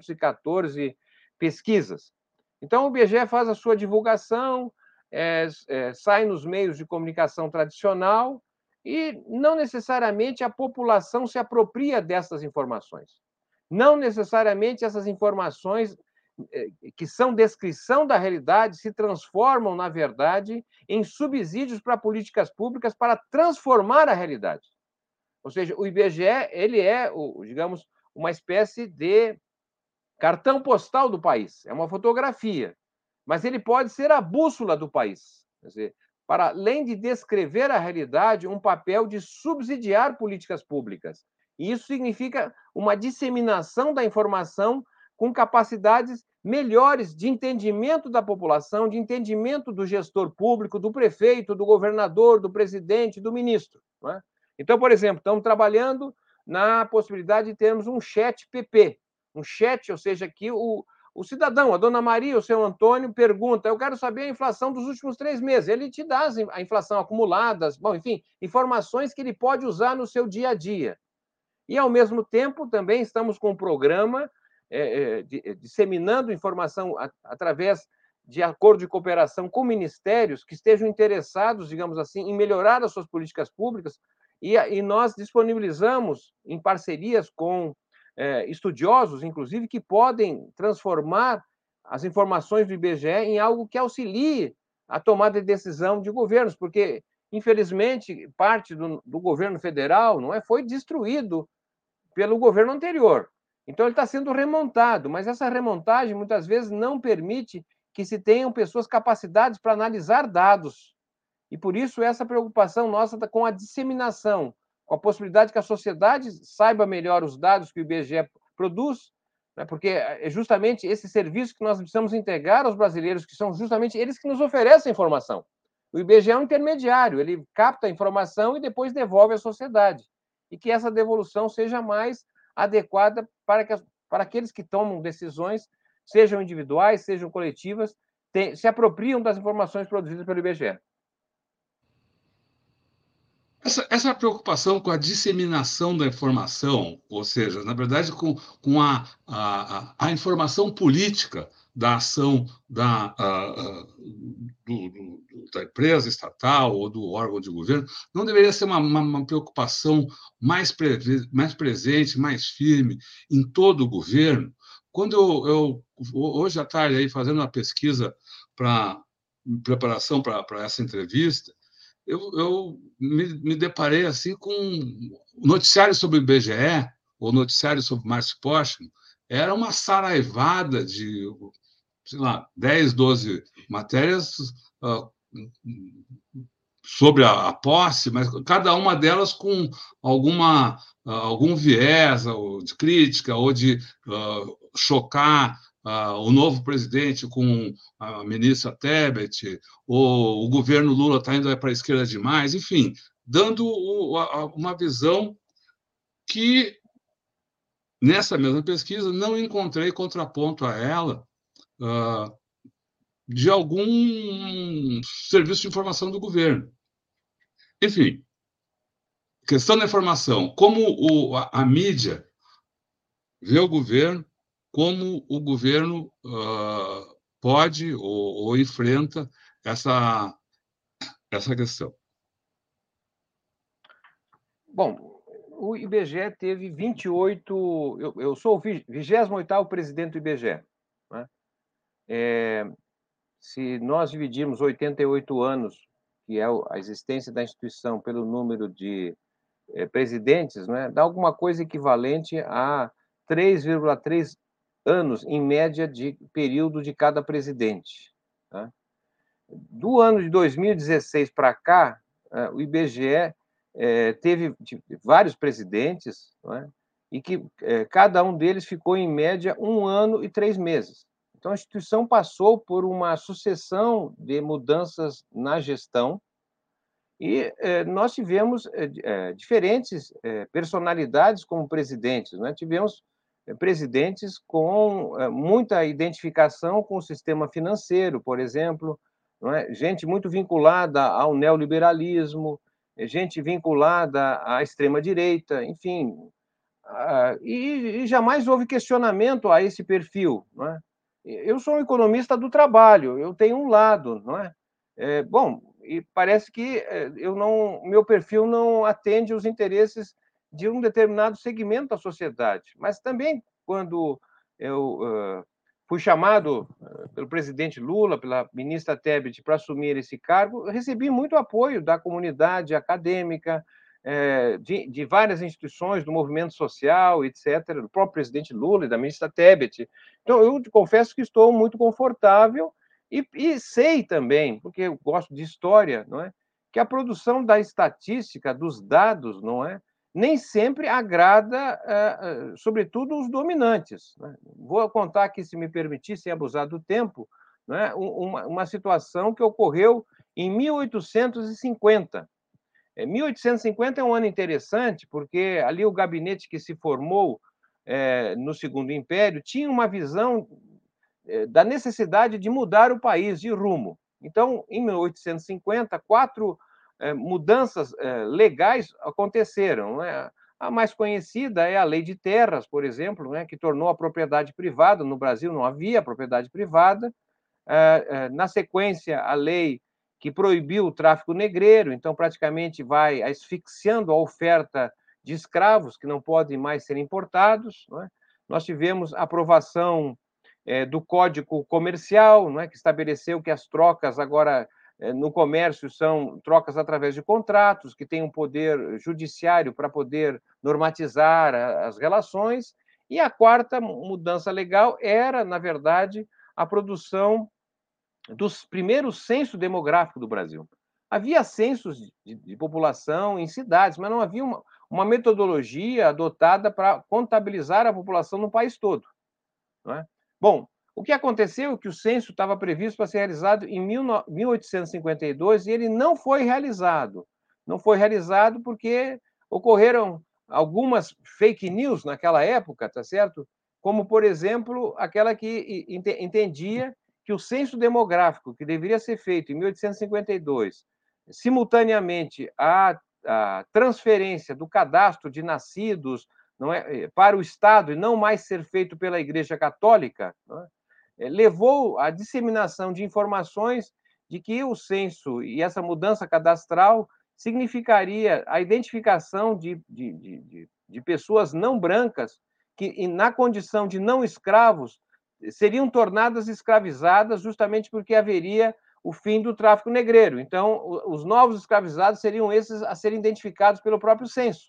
314 pesquisas. Então, o IBGE faz a sua divulgação, sai nos meios de comunicação tradicional e não necessariamente a população se apropria dessas informações. Não necessariamente essas informações que são descrição da realidade se transformam, na verdade, em subsídios para políticas públicas para transformar a realidade. Ou seja, o IBGE ele é, digamos, uma espécie de cartão postal do país, é uma fotografia, mas ele pode ser a bússola do país. Quer dizer, para além de descrever a realidade, um papel de subsidiar políticas públicas. E isso significa uma disseminação da informação com capacidades melhores de entendimento da população, de entendimento do gestor público, do prefeito, do governador, do presidente, do ministro. Não é? Então, por exemplo, estamos trabalhando na possibilidade de termos um chat PP, um chat, ou seja, que o cidadão, a dona Maria, o seu Antônio, pergunta: eu quero saber a inflação dos últimos 3 meses. Ele te dá a inflação acumulada, bom, enfim, informações que ele pode usar no seu dia a dia. E, ao mesmo tempo, também estamos com um programa disseminando informação através de acordo de cooperação com ministérios que estejam interessados, digamos assim, em melhorar as suas políticas públicas, e nós disponibilizamos, em parcerias com estudiosos, inclusive, que podem transformar as informações do IBGE em algo que auxilie a tomada de decisão de governos, porque, infelizmente, parte do governo federal foi destruído pelo governo anterior. Então, ele está sendo remontado, mas essa remontagem, muitas vezes, não permite que se tenham pessoas capacitadas para analisar dados. E, por isso, essa preocupação nossa com a disseminação, com a possibilidade que a sociedade saiba melhor os dados que o IBGE produz, né? Porque é justamente esse serviço que nós precisamos entregar aos brasileiros, que são justamente eles que nos oferecem a informação. O IBGE é um intermediário, ele capta a informação e depois devolve à sociedade. E que essa devolução seja mais adequada para aqueles que tomam decisões, sejam individuais, sejam coletivas, se apropriam das informações produzidas pelo IBGE. Essa preocupação com a disseminação da informação, ou seja, na verdade, com a informação política da ação da empresa estatal ou do órgão de governo, não deveria ser uma preocupação mais presente, mais firme em todo o governo? Quando eu hoje à tarde, aí, fazendo uma pesquisa em preparação para essa entrevista, eu me deparei assim com noticiário sobre o IBGE, ou noticiário sobre Márcio Postman, era uma saraivada de, sei lá, 10, 12 matérias sobre a posse, mas cada uma delas com algum viés ou de crítica ou de chocar o novo presidente com a ministra Tebet, ou o governo Lula está indo para a esquerda demais, enfim, dando uma visão que, nessa mesma pesquisa, não encontrei contraponto a ela de algum serviço de informação do governo. Enfim, questão da informação, como a mídia vê o governo, como o governo pode ou enfrenta essa questão. Bom, o IBGE teve 28... Eu sou o 28º presidente do IBGE. Né? Se nós dividirmos 88 anos, que é a existência da instituição, pelo número de presidentes, né, dá alguma coisa equivalente a 3,3 anos, em média, de período de cada presidente. Tá? Do ano de 2016 para cá, o IBGE teve vários presidentes, né, e que cada um deles ficou, em média, 1 ano e 3 meses. Então, a instituição passou por uma sucessão de mudanças na gestão, e nós tivemos diferentes personalidades como presidentes. Né? Tivemos presidentes com muita identificação com o sistema financeiro, por exemplo, não é? Gente muito vinculada ao neoliberalismo, gente vinculada à extrema-direita, enfim. E jamais houve questionamento a esse perfil. Não é? Eu sou um economista do trabalho, eu tenho um lado, não é? Bom, e parece que meu perfil não atende os interesses de um determinado segmento da sociedade. Mas também, quando eu fui chamado pelo presidente Lula, pela ministra Tebet, para assumir esse cargo, eu recebi muito apoio da comunidade acadêmica, de várias instituições do movimento social, etc., do próprio presidente Lula e da ministra Tebet. Então, eu te confesso que estou muito confortável e sei também, porque eu gosto de história, não é, que a produção da estatística, dos dados, não é, nem sempre agrada, sobretudo, os dominantes. Né? Vou contar aqui, se me permitir, sem abusar do tempo, não é, uma situação que ocorreu em 1850. 1850 é um ano interessante, porque ali o gabinete que se formou no Segundo Império tinha uma visão da necessidade de mudar o país de rumo. Então, em 1850, 4 mudanças legais aconteceram. Né? A mais conhecida é a Lei de Terras, por exemplo, né, que tornou a propriedade privada. No Brasil não havia propriedade privada. Na sequência, a lei que proibiu o tráfico negreiro, então praticamente vai asfixiando a oferta de escravos que não podem mais ser importados. Não é? Nós tivemos a aprovação do Código Comercial, não é, que estabeleceu que as trocas agora no comércio são trocas através de contratos, que tem um poder judiciário para poder normatizar as relações. E a quarta mudança legal era, na verdade, a produção dos primeiros censos demográficos do Brasil. Havia censos de população em cidades, mas não havia uma metodologia adotada para contabilizar a população no país todo. Não é? Bom, o que aconteceu é que o censo estava previsto para ser realizado em 1852 e ele não foi realizado. Não foi realizado porque ocorreram algumas fake news naquela época, tá certo? Como, por exemplo, aquela que entendia que o censo demográfico, que deveria ser feito em 1852, simultaneamente à transferência do cadastro de nascidos, não é, para o Estado e não mais ser feito pela Igreja Católica, não é, levou à disseminação de informações de que o censo e essa mudança cadastral significaria a identificação de pessoas não brancas que, na condição de não escravos, seriam tornadas escravizadas justamente porque haveria o fim do tráfico negreiro. Então, os novos escravizados seriam esses a serem identificados pelo próprio censo.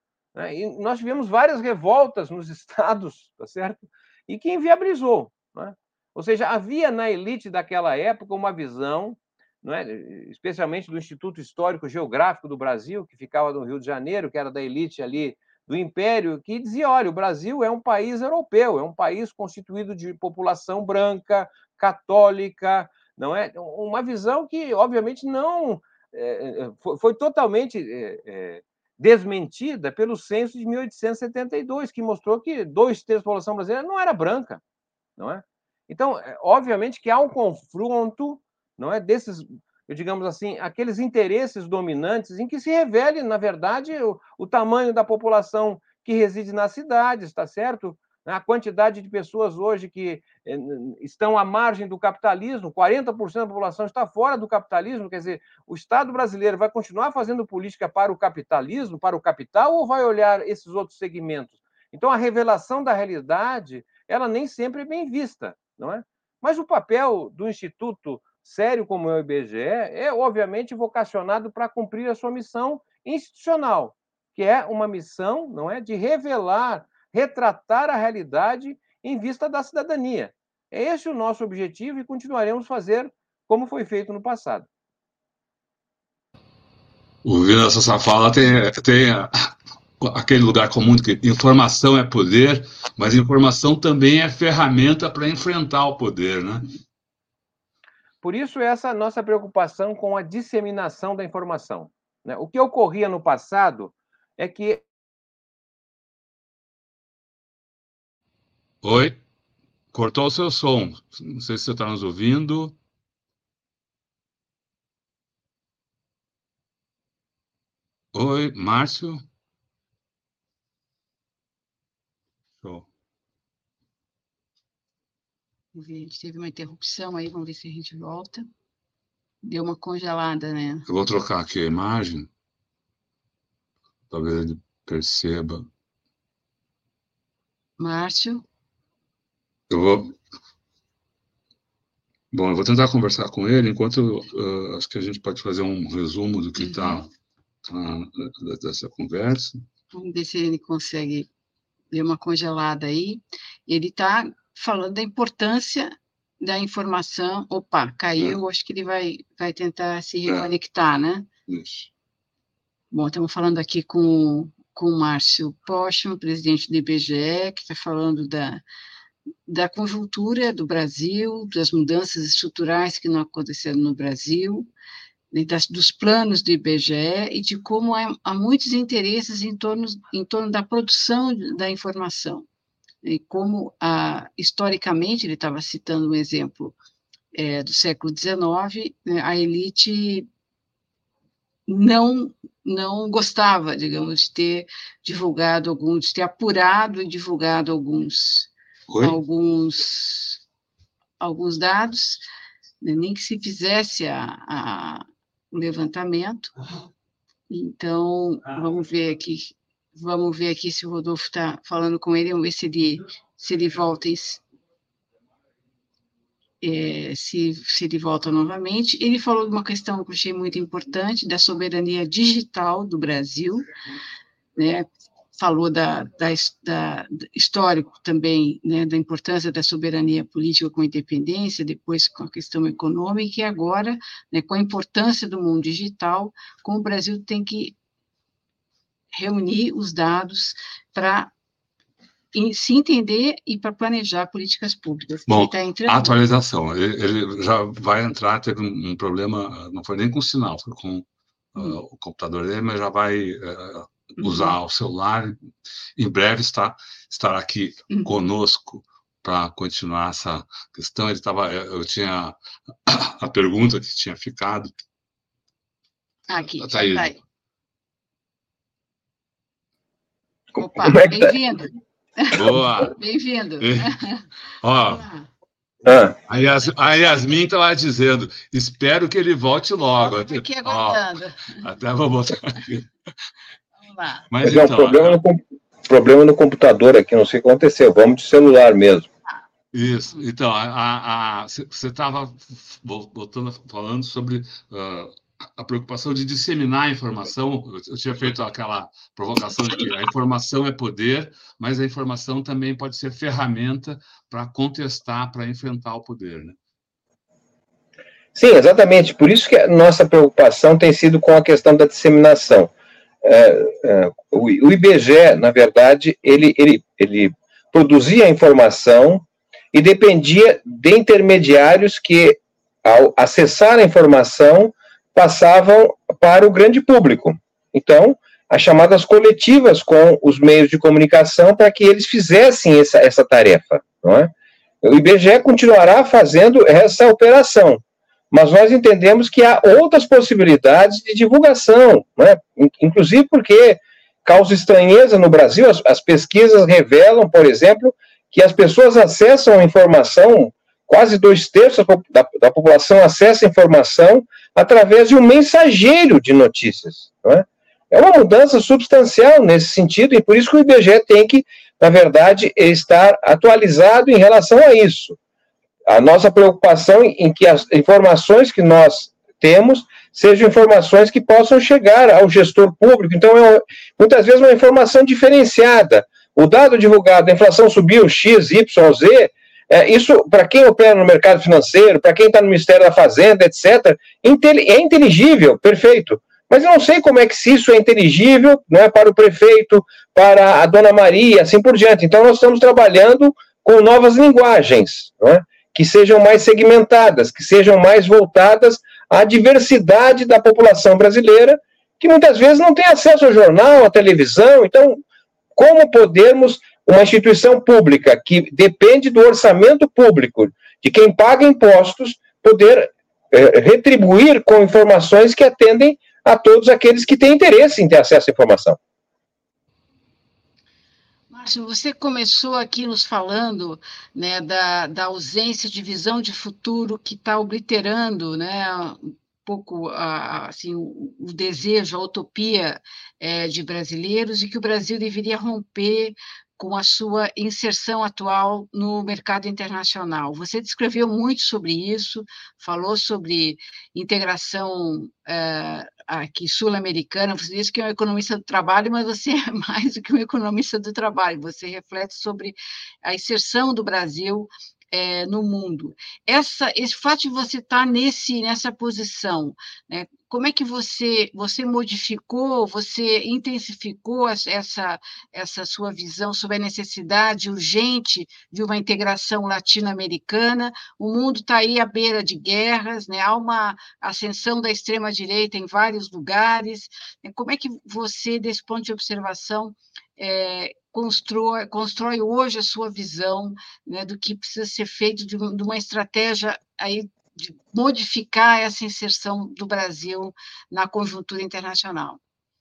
E nós tivemos várias revoltas nos estados, tá certo? E que inviabilizou. Né? Ou seja, havia na elite daquela época uma visão, não é? Especialmente do Instituto Histórico Geográfico do Brasil, que ficava no Rio de Janeiro, que era da elite ali do Império, que dizia, olha, o Brasil é um país europeu, é um país constituído de população branca, católica, não é? Uma visão que, obviamente, não foi totalmente desmentida pelo censo de 1872, que mostrou que 2/3 da população brasileira não era branca, não é? Então, obviamente que há um confronto, não é, digamos assim, aqueles interesses dominantes em que se revele, na verdade, o tamanho da população que reside nas cidades, está certo? A quantidade de pessoas hoje que estão à margem do capitalismo, 40% da população está fora do capitalismo, quer dizer, o Estado brasileiro vai continuar fazendo política para o capitalismo, para o capital, ou vai olhar esses outros segmentos? Então, a revelação da realidade, ela nem sempre é bem vista, não é? Mas o papel do Instituto sério como é o IBGE é, obviamente, vocacionado para cumprir a sua missão institucional, que é uma missão, não é, de revelar, retratar a realidade em vista da cidadania. É esse o nosso objetivo e continuaremos a fazer como foi feito no passado. Ouvindo essa sua fala, tem aquele lugar comum de que informação é poder, mas informação também é ferramenta para enfrentar o poder, né? Por isso, essa nossa preocupação com a disseminação da informação, né? O que ocorria no passado é que... Oi? Cortou o seu som. Não sei se você está nos ouvindo. Oi, Márcio? Show. A gente teve uma interrupção aí, vamos ver se a gente volta. Deu uma congelada, né? Eu vou trocar aqui a imagem. Talvez ele perceba. Márcio? Bom, eu vou tentar conversar com ele, enquanto acho que a gente pode fazer um resumo do que está dessa conversa. Vamos ver se ele consegue ver uma congelada aí. Ele está falando da importância da informação. Opa, caiu, acho que ele vai tentar se reconectar, né? Isso. Bom, estamos falando aqui com o Márcio Postman, presidente do IBGE, que está falando da conjuntura do Brasil, das mudanças estruturais que não aconteceram no Brasil, dos planos do IBGE e de como há muitos interesses em torno da produção da informação. E como, historicamente, ele estava citando um exemplo do século XIX, a elite não gostava, digamos, de ter divulgado de ter apurado e divulgado alguns dados, né, nem que se fizesse o levantamento. Então, vamos ver aqui se o Rodolfo está falando com ele, vamos ver se ele volta, se ele volta novamente. Ele falou de uma questão que eu achei muito importante, da soberania digital do Brasil, né? Falou histórico também, né, da importância da soberania política com a independência, depois com a questão econômica, e agora, né, com a importância do mundo digital, como o Brasil tem que reunir os dados para se entender e para planejar políticas públicas. Bom, a atualização, ele já vai entrar, teve um problema, não foi nem com o sinal, foi com o computador dele, mas já vai usar o celular. Em breve estará aqui conosco para continuar essa questão. Eu tinha a pergunta que tinha ficado. Aqui, tá aí. Opa, bem-vindo. Boa. Bem-vindo. Ó, a Yasmin está lá dizendo, espero que ele volte logo. Aqui aguardando. Até vou botar aqui. Vamos lá. Mas então, problema no computador aqui, não sei o que aconteceu, vamos de celular mesmo. Isso, então, você estava falando sobre a preocupação de disseminar a informação. Eu tinha feito aquela provocação de que a informação é poder, mas a informação também pode ser ferramenta para contestar, para enfrentar o poder, né? Sim, exatamente. Por isso que a nossa preocupação tem sido com a questão da disseminação. O IBGE, na verdade, ele produzia a informação e dependia de intermediários que, ao acessar a informação, passavam para o grande público. Então, as chamadas coletivas com os meios de comunicação para que eles fizessem essa tarefa, não é? O IBGE continuará fazendo essa operação, mas nós entendemos que há outras possibilidades de divulgação, né? Inclusive porque causa estranheza no Brasil, as pesquisas revelam, por exemplo, que as pessoas acessam a informação, quase 2/3 da população acessa a informação através de um mensageiro de notícias, não é? É uma mudança substancial nesse sentido, e por isso que o IBGE tem que, na verdade, estar atualizado em relação a isso. A nossa preocupação em que as informações que nós temos sejam informações que possam chegar ao gestor público. Então, muitas vezes, uma informação diferenciada. O dado divulgado, a inflação subiu X, Y, Z, isso, para quem opera no mercado financeiro, para quem está no Ministério da Fazenda, etc., é inteligível, perfeito. Mas eu não sei como é que se isso é inteligível, não é, para o prefeito, para a dona Maria, assim por diante. Então, nós estamos trabalhando com novas linguagens, não é, que sejam mais segmentadas, que sejam mais voltadas à diversidade da população brasileira, que muitas vezes não tem acesso ao jornal, à televisão. Então, como podermos, uma instituição pública que depende do orçamento público, de quem paga impostos, poder retribuir com informações que atendem a todos aqueles que têm interesse em ter acesso à informação. Márcio, você começou aqui nos falando, né, da ausência de visão de futuro que está obliterando, né, um pouco assim, o desejo, a utopia de brasileiros, e que o Brasil deveria romper com a sua inserção atual no mercado internacional. Você descreveu muito sobre isso, falou sobre integração aqui sul-americana. Você disse que é um economista do trabalho, mas você é mais do que um economista do trabalho. Você reflete sobre a inserção do Brasil no mundo. Esse fato de você estar nessa posição, né, como é que você modificou, você intensificou essa sua visão sobre a necessidade urgente de uma integração latino-americana? O mundo está aí à beira de guerras, né? Há uma ascensão da extrema-direita em vários lugares. Como é que você, desse ponto de observação, constrói hoje a sua visão, né, do que precisa ser feito de uma estratégia aí de modificar essa inserção do Brasil na conjuntura internacional?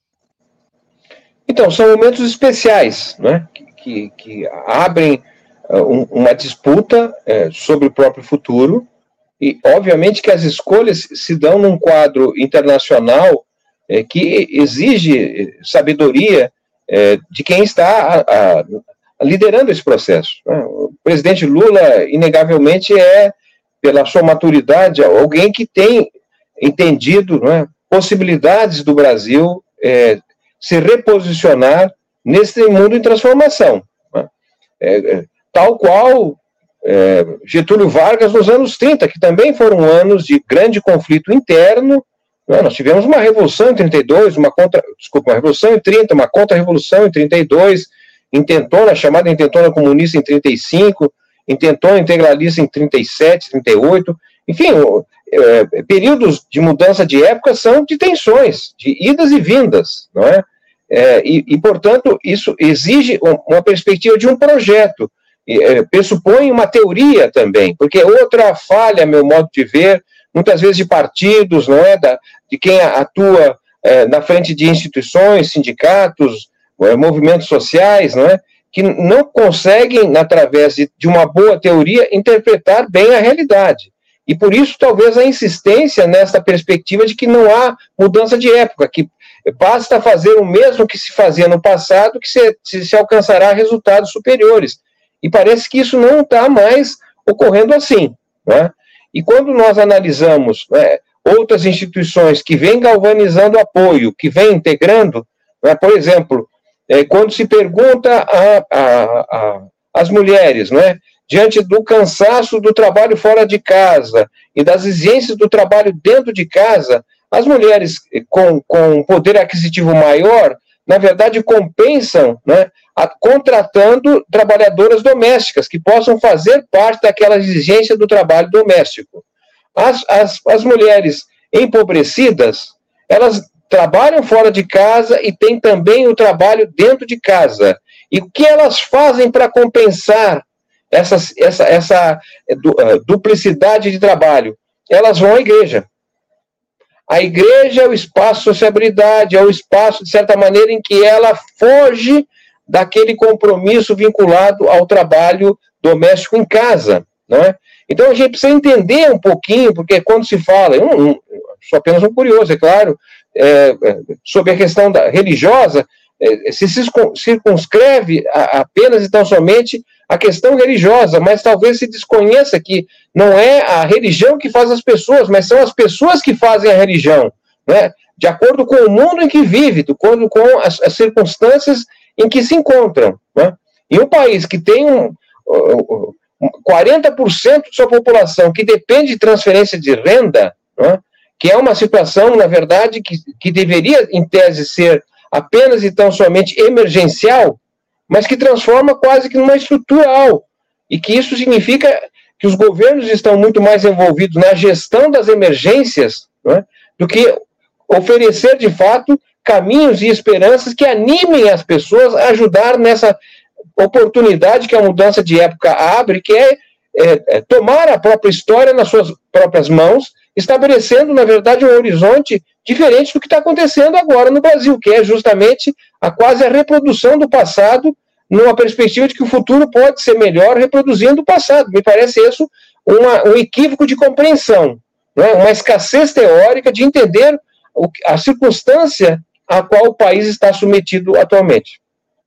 Então, são momentos especiais, né, que abrem uma disputa sobre o próprio futuro, e, obviamente, que as escolhas se dão num quadro internacional que exige sabedoria de quem está liderando esse processo. O presidente Lula, inegavelmente, pela sua maturidade, alguém que tem entendido, não é, possibilidades do Brasil se reposicionar nesse mundo em transformação. Tal qual Getúlio Vargas nos anos 30, que também foram anos de grande conflito interno. Nós tivemos uma revolução em 32, uma revolução em 30, uma contra-revolução em 32, chamada intentona comunista em 35, intentona integralista em 37, 38, enfim, períodos de mudança de época são de tensões, de idas e vindas, não é? Portanto, isso exige uma perspectiva de um projeto, pressupõe uma teoria também, porque outra falha, meu modo de ver, muitas vezes de partidos, não é, de quem atua na frente de instituições, sindicatos, movimentos sociais, não é, que não conseguem, através de uma boa teoria, interpretar bem a realidade. E por isso, talvez, a insistência nessa perspectiva de que não há mudança de época, que basta fazer o mesmo que se fazia no passado, que se alcançará resultados superiores. E parece que isso não está mais ocorrendo assim, não é? E quando nós analisamos outras instituições que vêm galvanizando apoio, que vêm integrando, por exemplo, quando se pergunta às mulheres, diante do cansaço do trabalho fora de casa e das exigências do trabalho dentro de casa, as mulheres com poder aquisitivo maior, na verdade, compensam, contratando trabalhadoras domésticas que possam fazer parte daquela exigência do trabalho doméstico. As mulheres empobrecidas, elas trabalham fora de casa e têm também o trabalho dentro de casa. E o que elas fazem para compensar essa duplicidade de trabalho? elas vão à igreja. A igreja é o espaço de sociabilidade, é o espaço, de certa maneira, em que ela foge daquele compromisso vinculado ao trabalho doméstico em casa, não é? Então, a gente precisa entender um pouquinho, porque quando se fala, eu sou apenas um curioso, é claro, sobre a questão religiosa, se circunscreve apenas e tão somente a questão religiosa, mas talvez se desconheça que não é a religião que faz as pessoas, mas são as pessoas que fazem a religião, né? De acordo com o mundo em que vive, de acordo com as circunstâncias em que se encontram, né? E um país que tem 40% de sua população que depende de transferência de renda, né? Que é uma situação, na verdade, que deveria, em tese, ser apenas e tão somente emergencial, mas que transforma quase que numa estrutural, e que isso significa que os governos estão muito mais envolvidos na gestão das emergências, né, do que oferecer, de fato, caminhos e esperanças que animem as pessoas a ajudar nessa oportunidade que a mudança de época abre, que é tomar a própria história nas suas próprias mãos, estabelecendo, na verdade, um horizonte diferente do que está acontecendo agora no Brasil, que é justamente quase a reprodução do passado, numa perspectiva de que o futuro pode ser melhor reproduzindo o passado. Me parece isso um equívoco de compreensão, né? Uma escassez teórica de entender a circunstância a qual o país está submetido atualmente.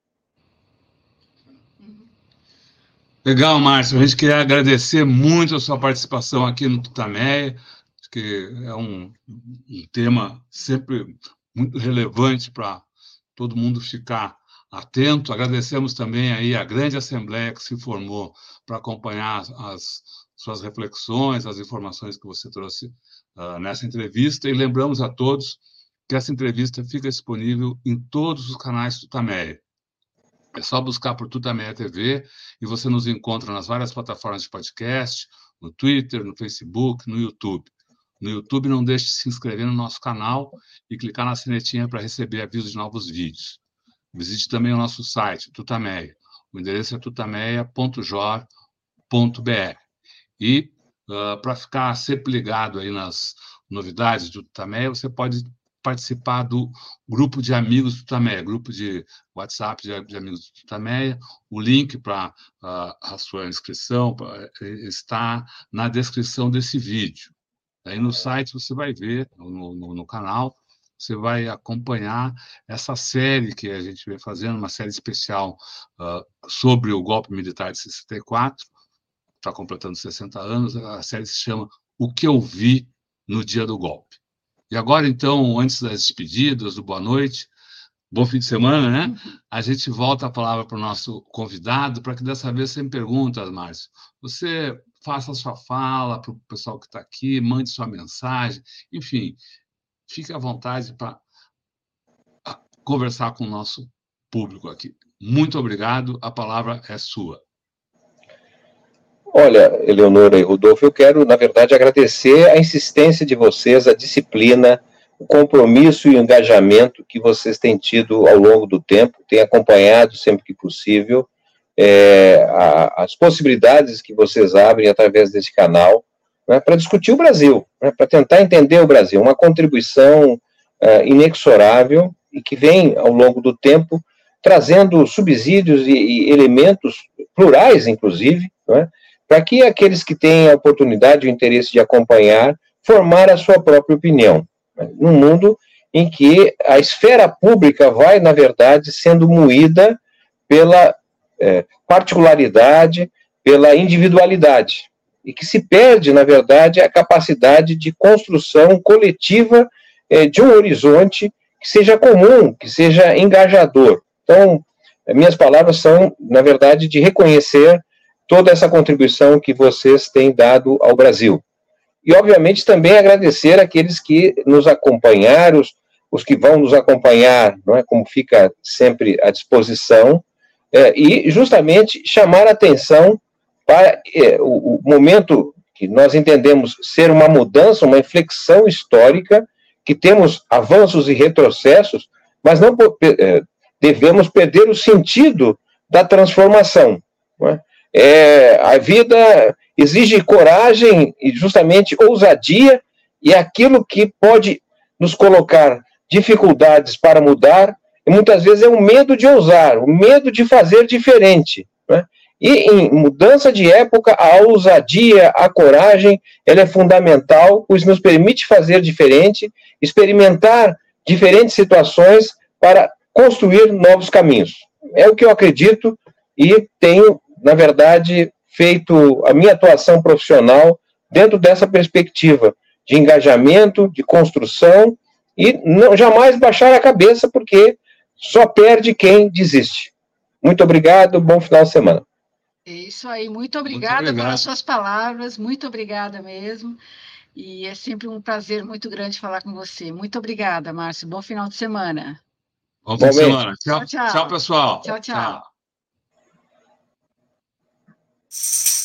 Legal, Márcio. A gente queria agradecer muito a sua participação aqui no Tutameia, que é um tema sempre muito relevante para todo mundo ficar atento. Agradecemos também aí a grande assembleia que se formou para acompanhar as suas reflexões, as informações que você trouxe nessa entrevista, e lembramos a todos que essa entrevista fica disponível em todos os canais Tutameia. É só buscar por Tutameia TV e você nos encontra nas várias plataformas de podcast, no Twitter, no Facebook, no YouTube. No YouTube, não deixe de se inscrever no nosso canal e clicar na sinetinha para receber avisos de novos vídeos. Visite também o nosso site, Tutameia. O endereço é tutameia.jor.br. E, para ficar sempre ligado aí nas novidades do Tutameia, você pode participar do grupo de amigos do Tutameia, grupo de WhatsApp de amigos do Tutameia. O link para a sua inscrição está na descrição desse vídeo. Aí no site você vai ver, no canal, você vai acompanhar essa série que a gente vem fazendo, uma série especial sobre o golpe militar de 64, está completando 60 anos, a série se chama O que eu vi no dia do golpe. E agora, então, antes das despedidas, do boa noite, bom fim de semana, né? A gente volta a palavra para o nosso convidado, para que dessa vez sem perguntas, Márcio. Você faça a sua fala para o pessoal que está aqui, mande sua mensagem, enfim, fique à vontade para conversar com o nosso público aqui. Muito obrigado, a palavra é sua. Olha, Eleonora e Rodolfo, eu quero, na verdade, agradecer a insistência de vocês, a disciplina, o compromisso e o engajamento que vocês têm tido ao longo do tempo, têm acompanhado sempre que possível as possibilidades que vocês abrem através desse canal, né, para discutir o Brasil, né, para tentar entender o Brasil, uma contribuição inexorável e que vem, ao longo do tempo, trazendo subsídios e elementos plurais, inclusive, né, para que aqueles que têm a oportunidade e o interesse de acompanhar, formar a sua própria opinião, né, num mundo em que a esfera pública vai, na verdade, sendo moída pela particularidade, pela individualidade, e que se perde, na verdade, a capacidade de construção coletiva de um horizonte que seja comum, que seja engajador. Então, minhas palavras são, na verdade, de reconhecer toda essa contribuição que vocês têm dado ao Brasil. E, obviamente, também agradecer aqueles que nos acompanharam, os que vão nos acompanhar, não é, como fica sempre à disposição, e justamente chamar a atenção para o momento que nós entendemos ser uma mudança, uma inflexão histórica, que temos avanços e retrocessos, mas não devemos perder o sentido da transformação. Não é? A vida exige coragem e justamente ousadia, e aquilo que pode nos colocar dificuldades para mudar, e muitas vezes é o medo de ousar, o medo de fazer diferente, né? E em mudança de época, a ousadia, a coragem, ela é fundamental, pois nos permite fazer diferente, experimentar diferentes situações para construir novos caminhos. É o que eu acredito e tenho, na verdade, feito a minha atuação profissional dentro dessa perspectiva de engajamento, de construção e não jamais baixar a cabeça, porque só perde quem desiste. Muito obrigado, bom final de semana. É isso aí, muito obrigada pelas suas palavras, muito obrigada mesmo, e é sempre um prazer muito grande falar com você. Muito obrigada, Márcio, bom final de semana. Bom fim de semana. Tchau, pessoal. Tchau.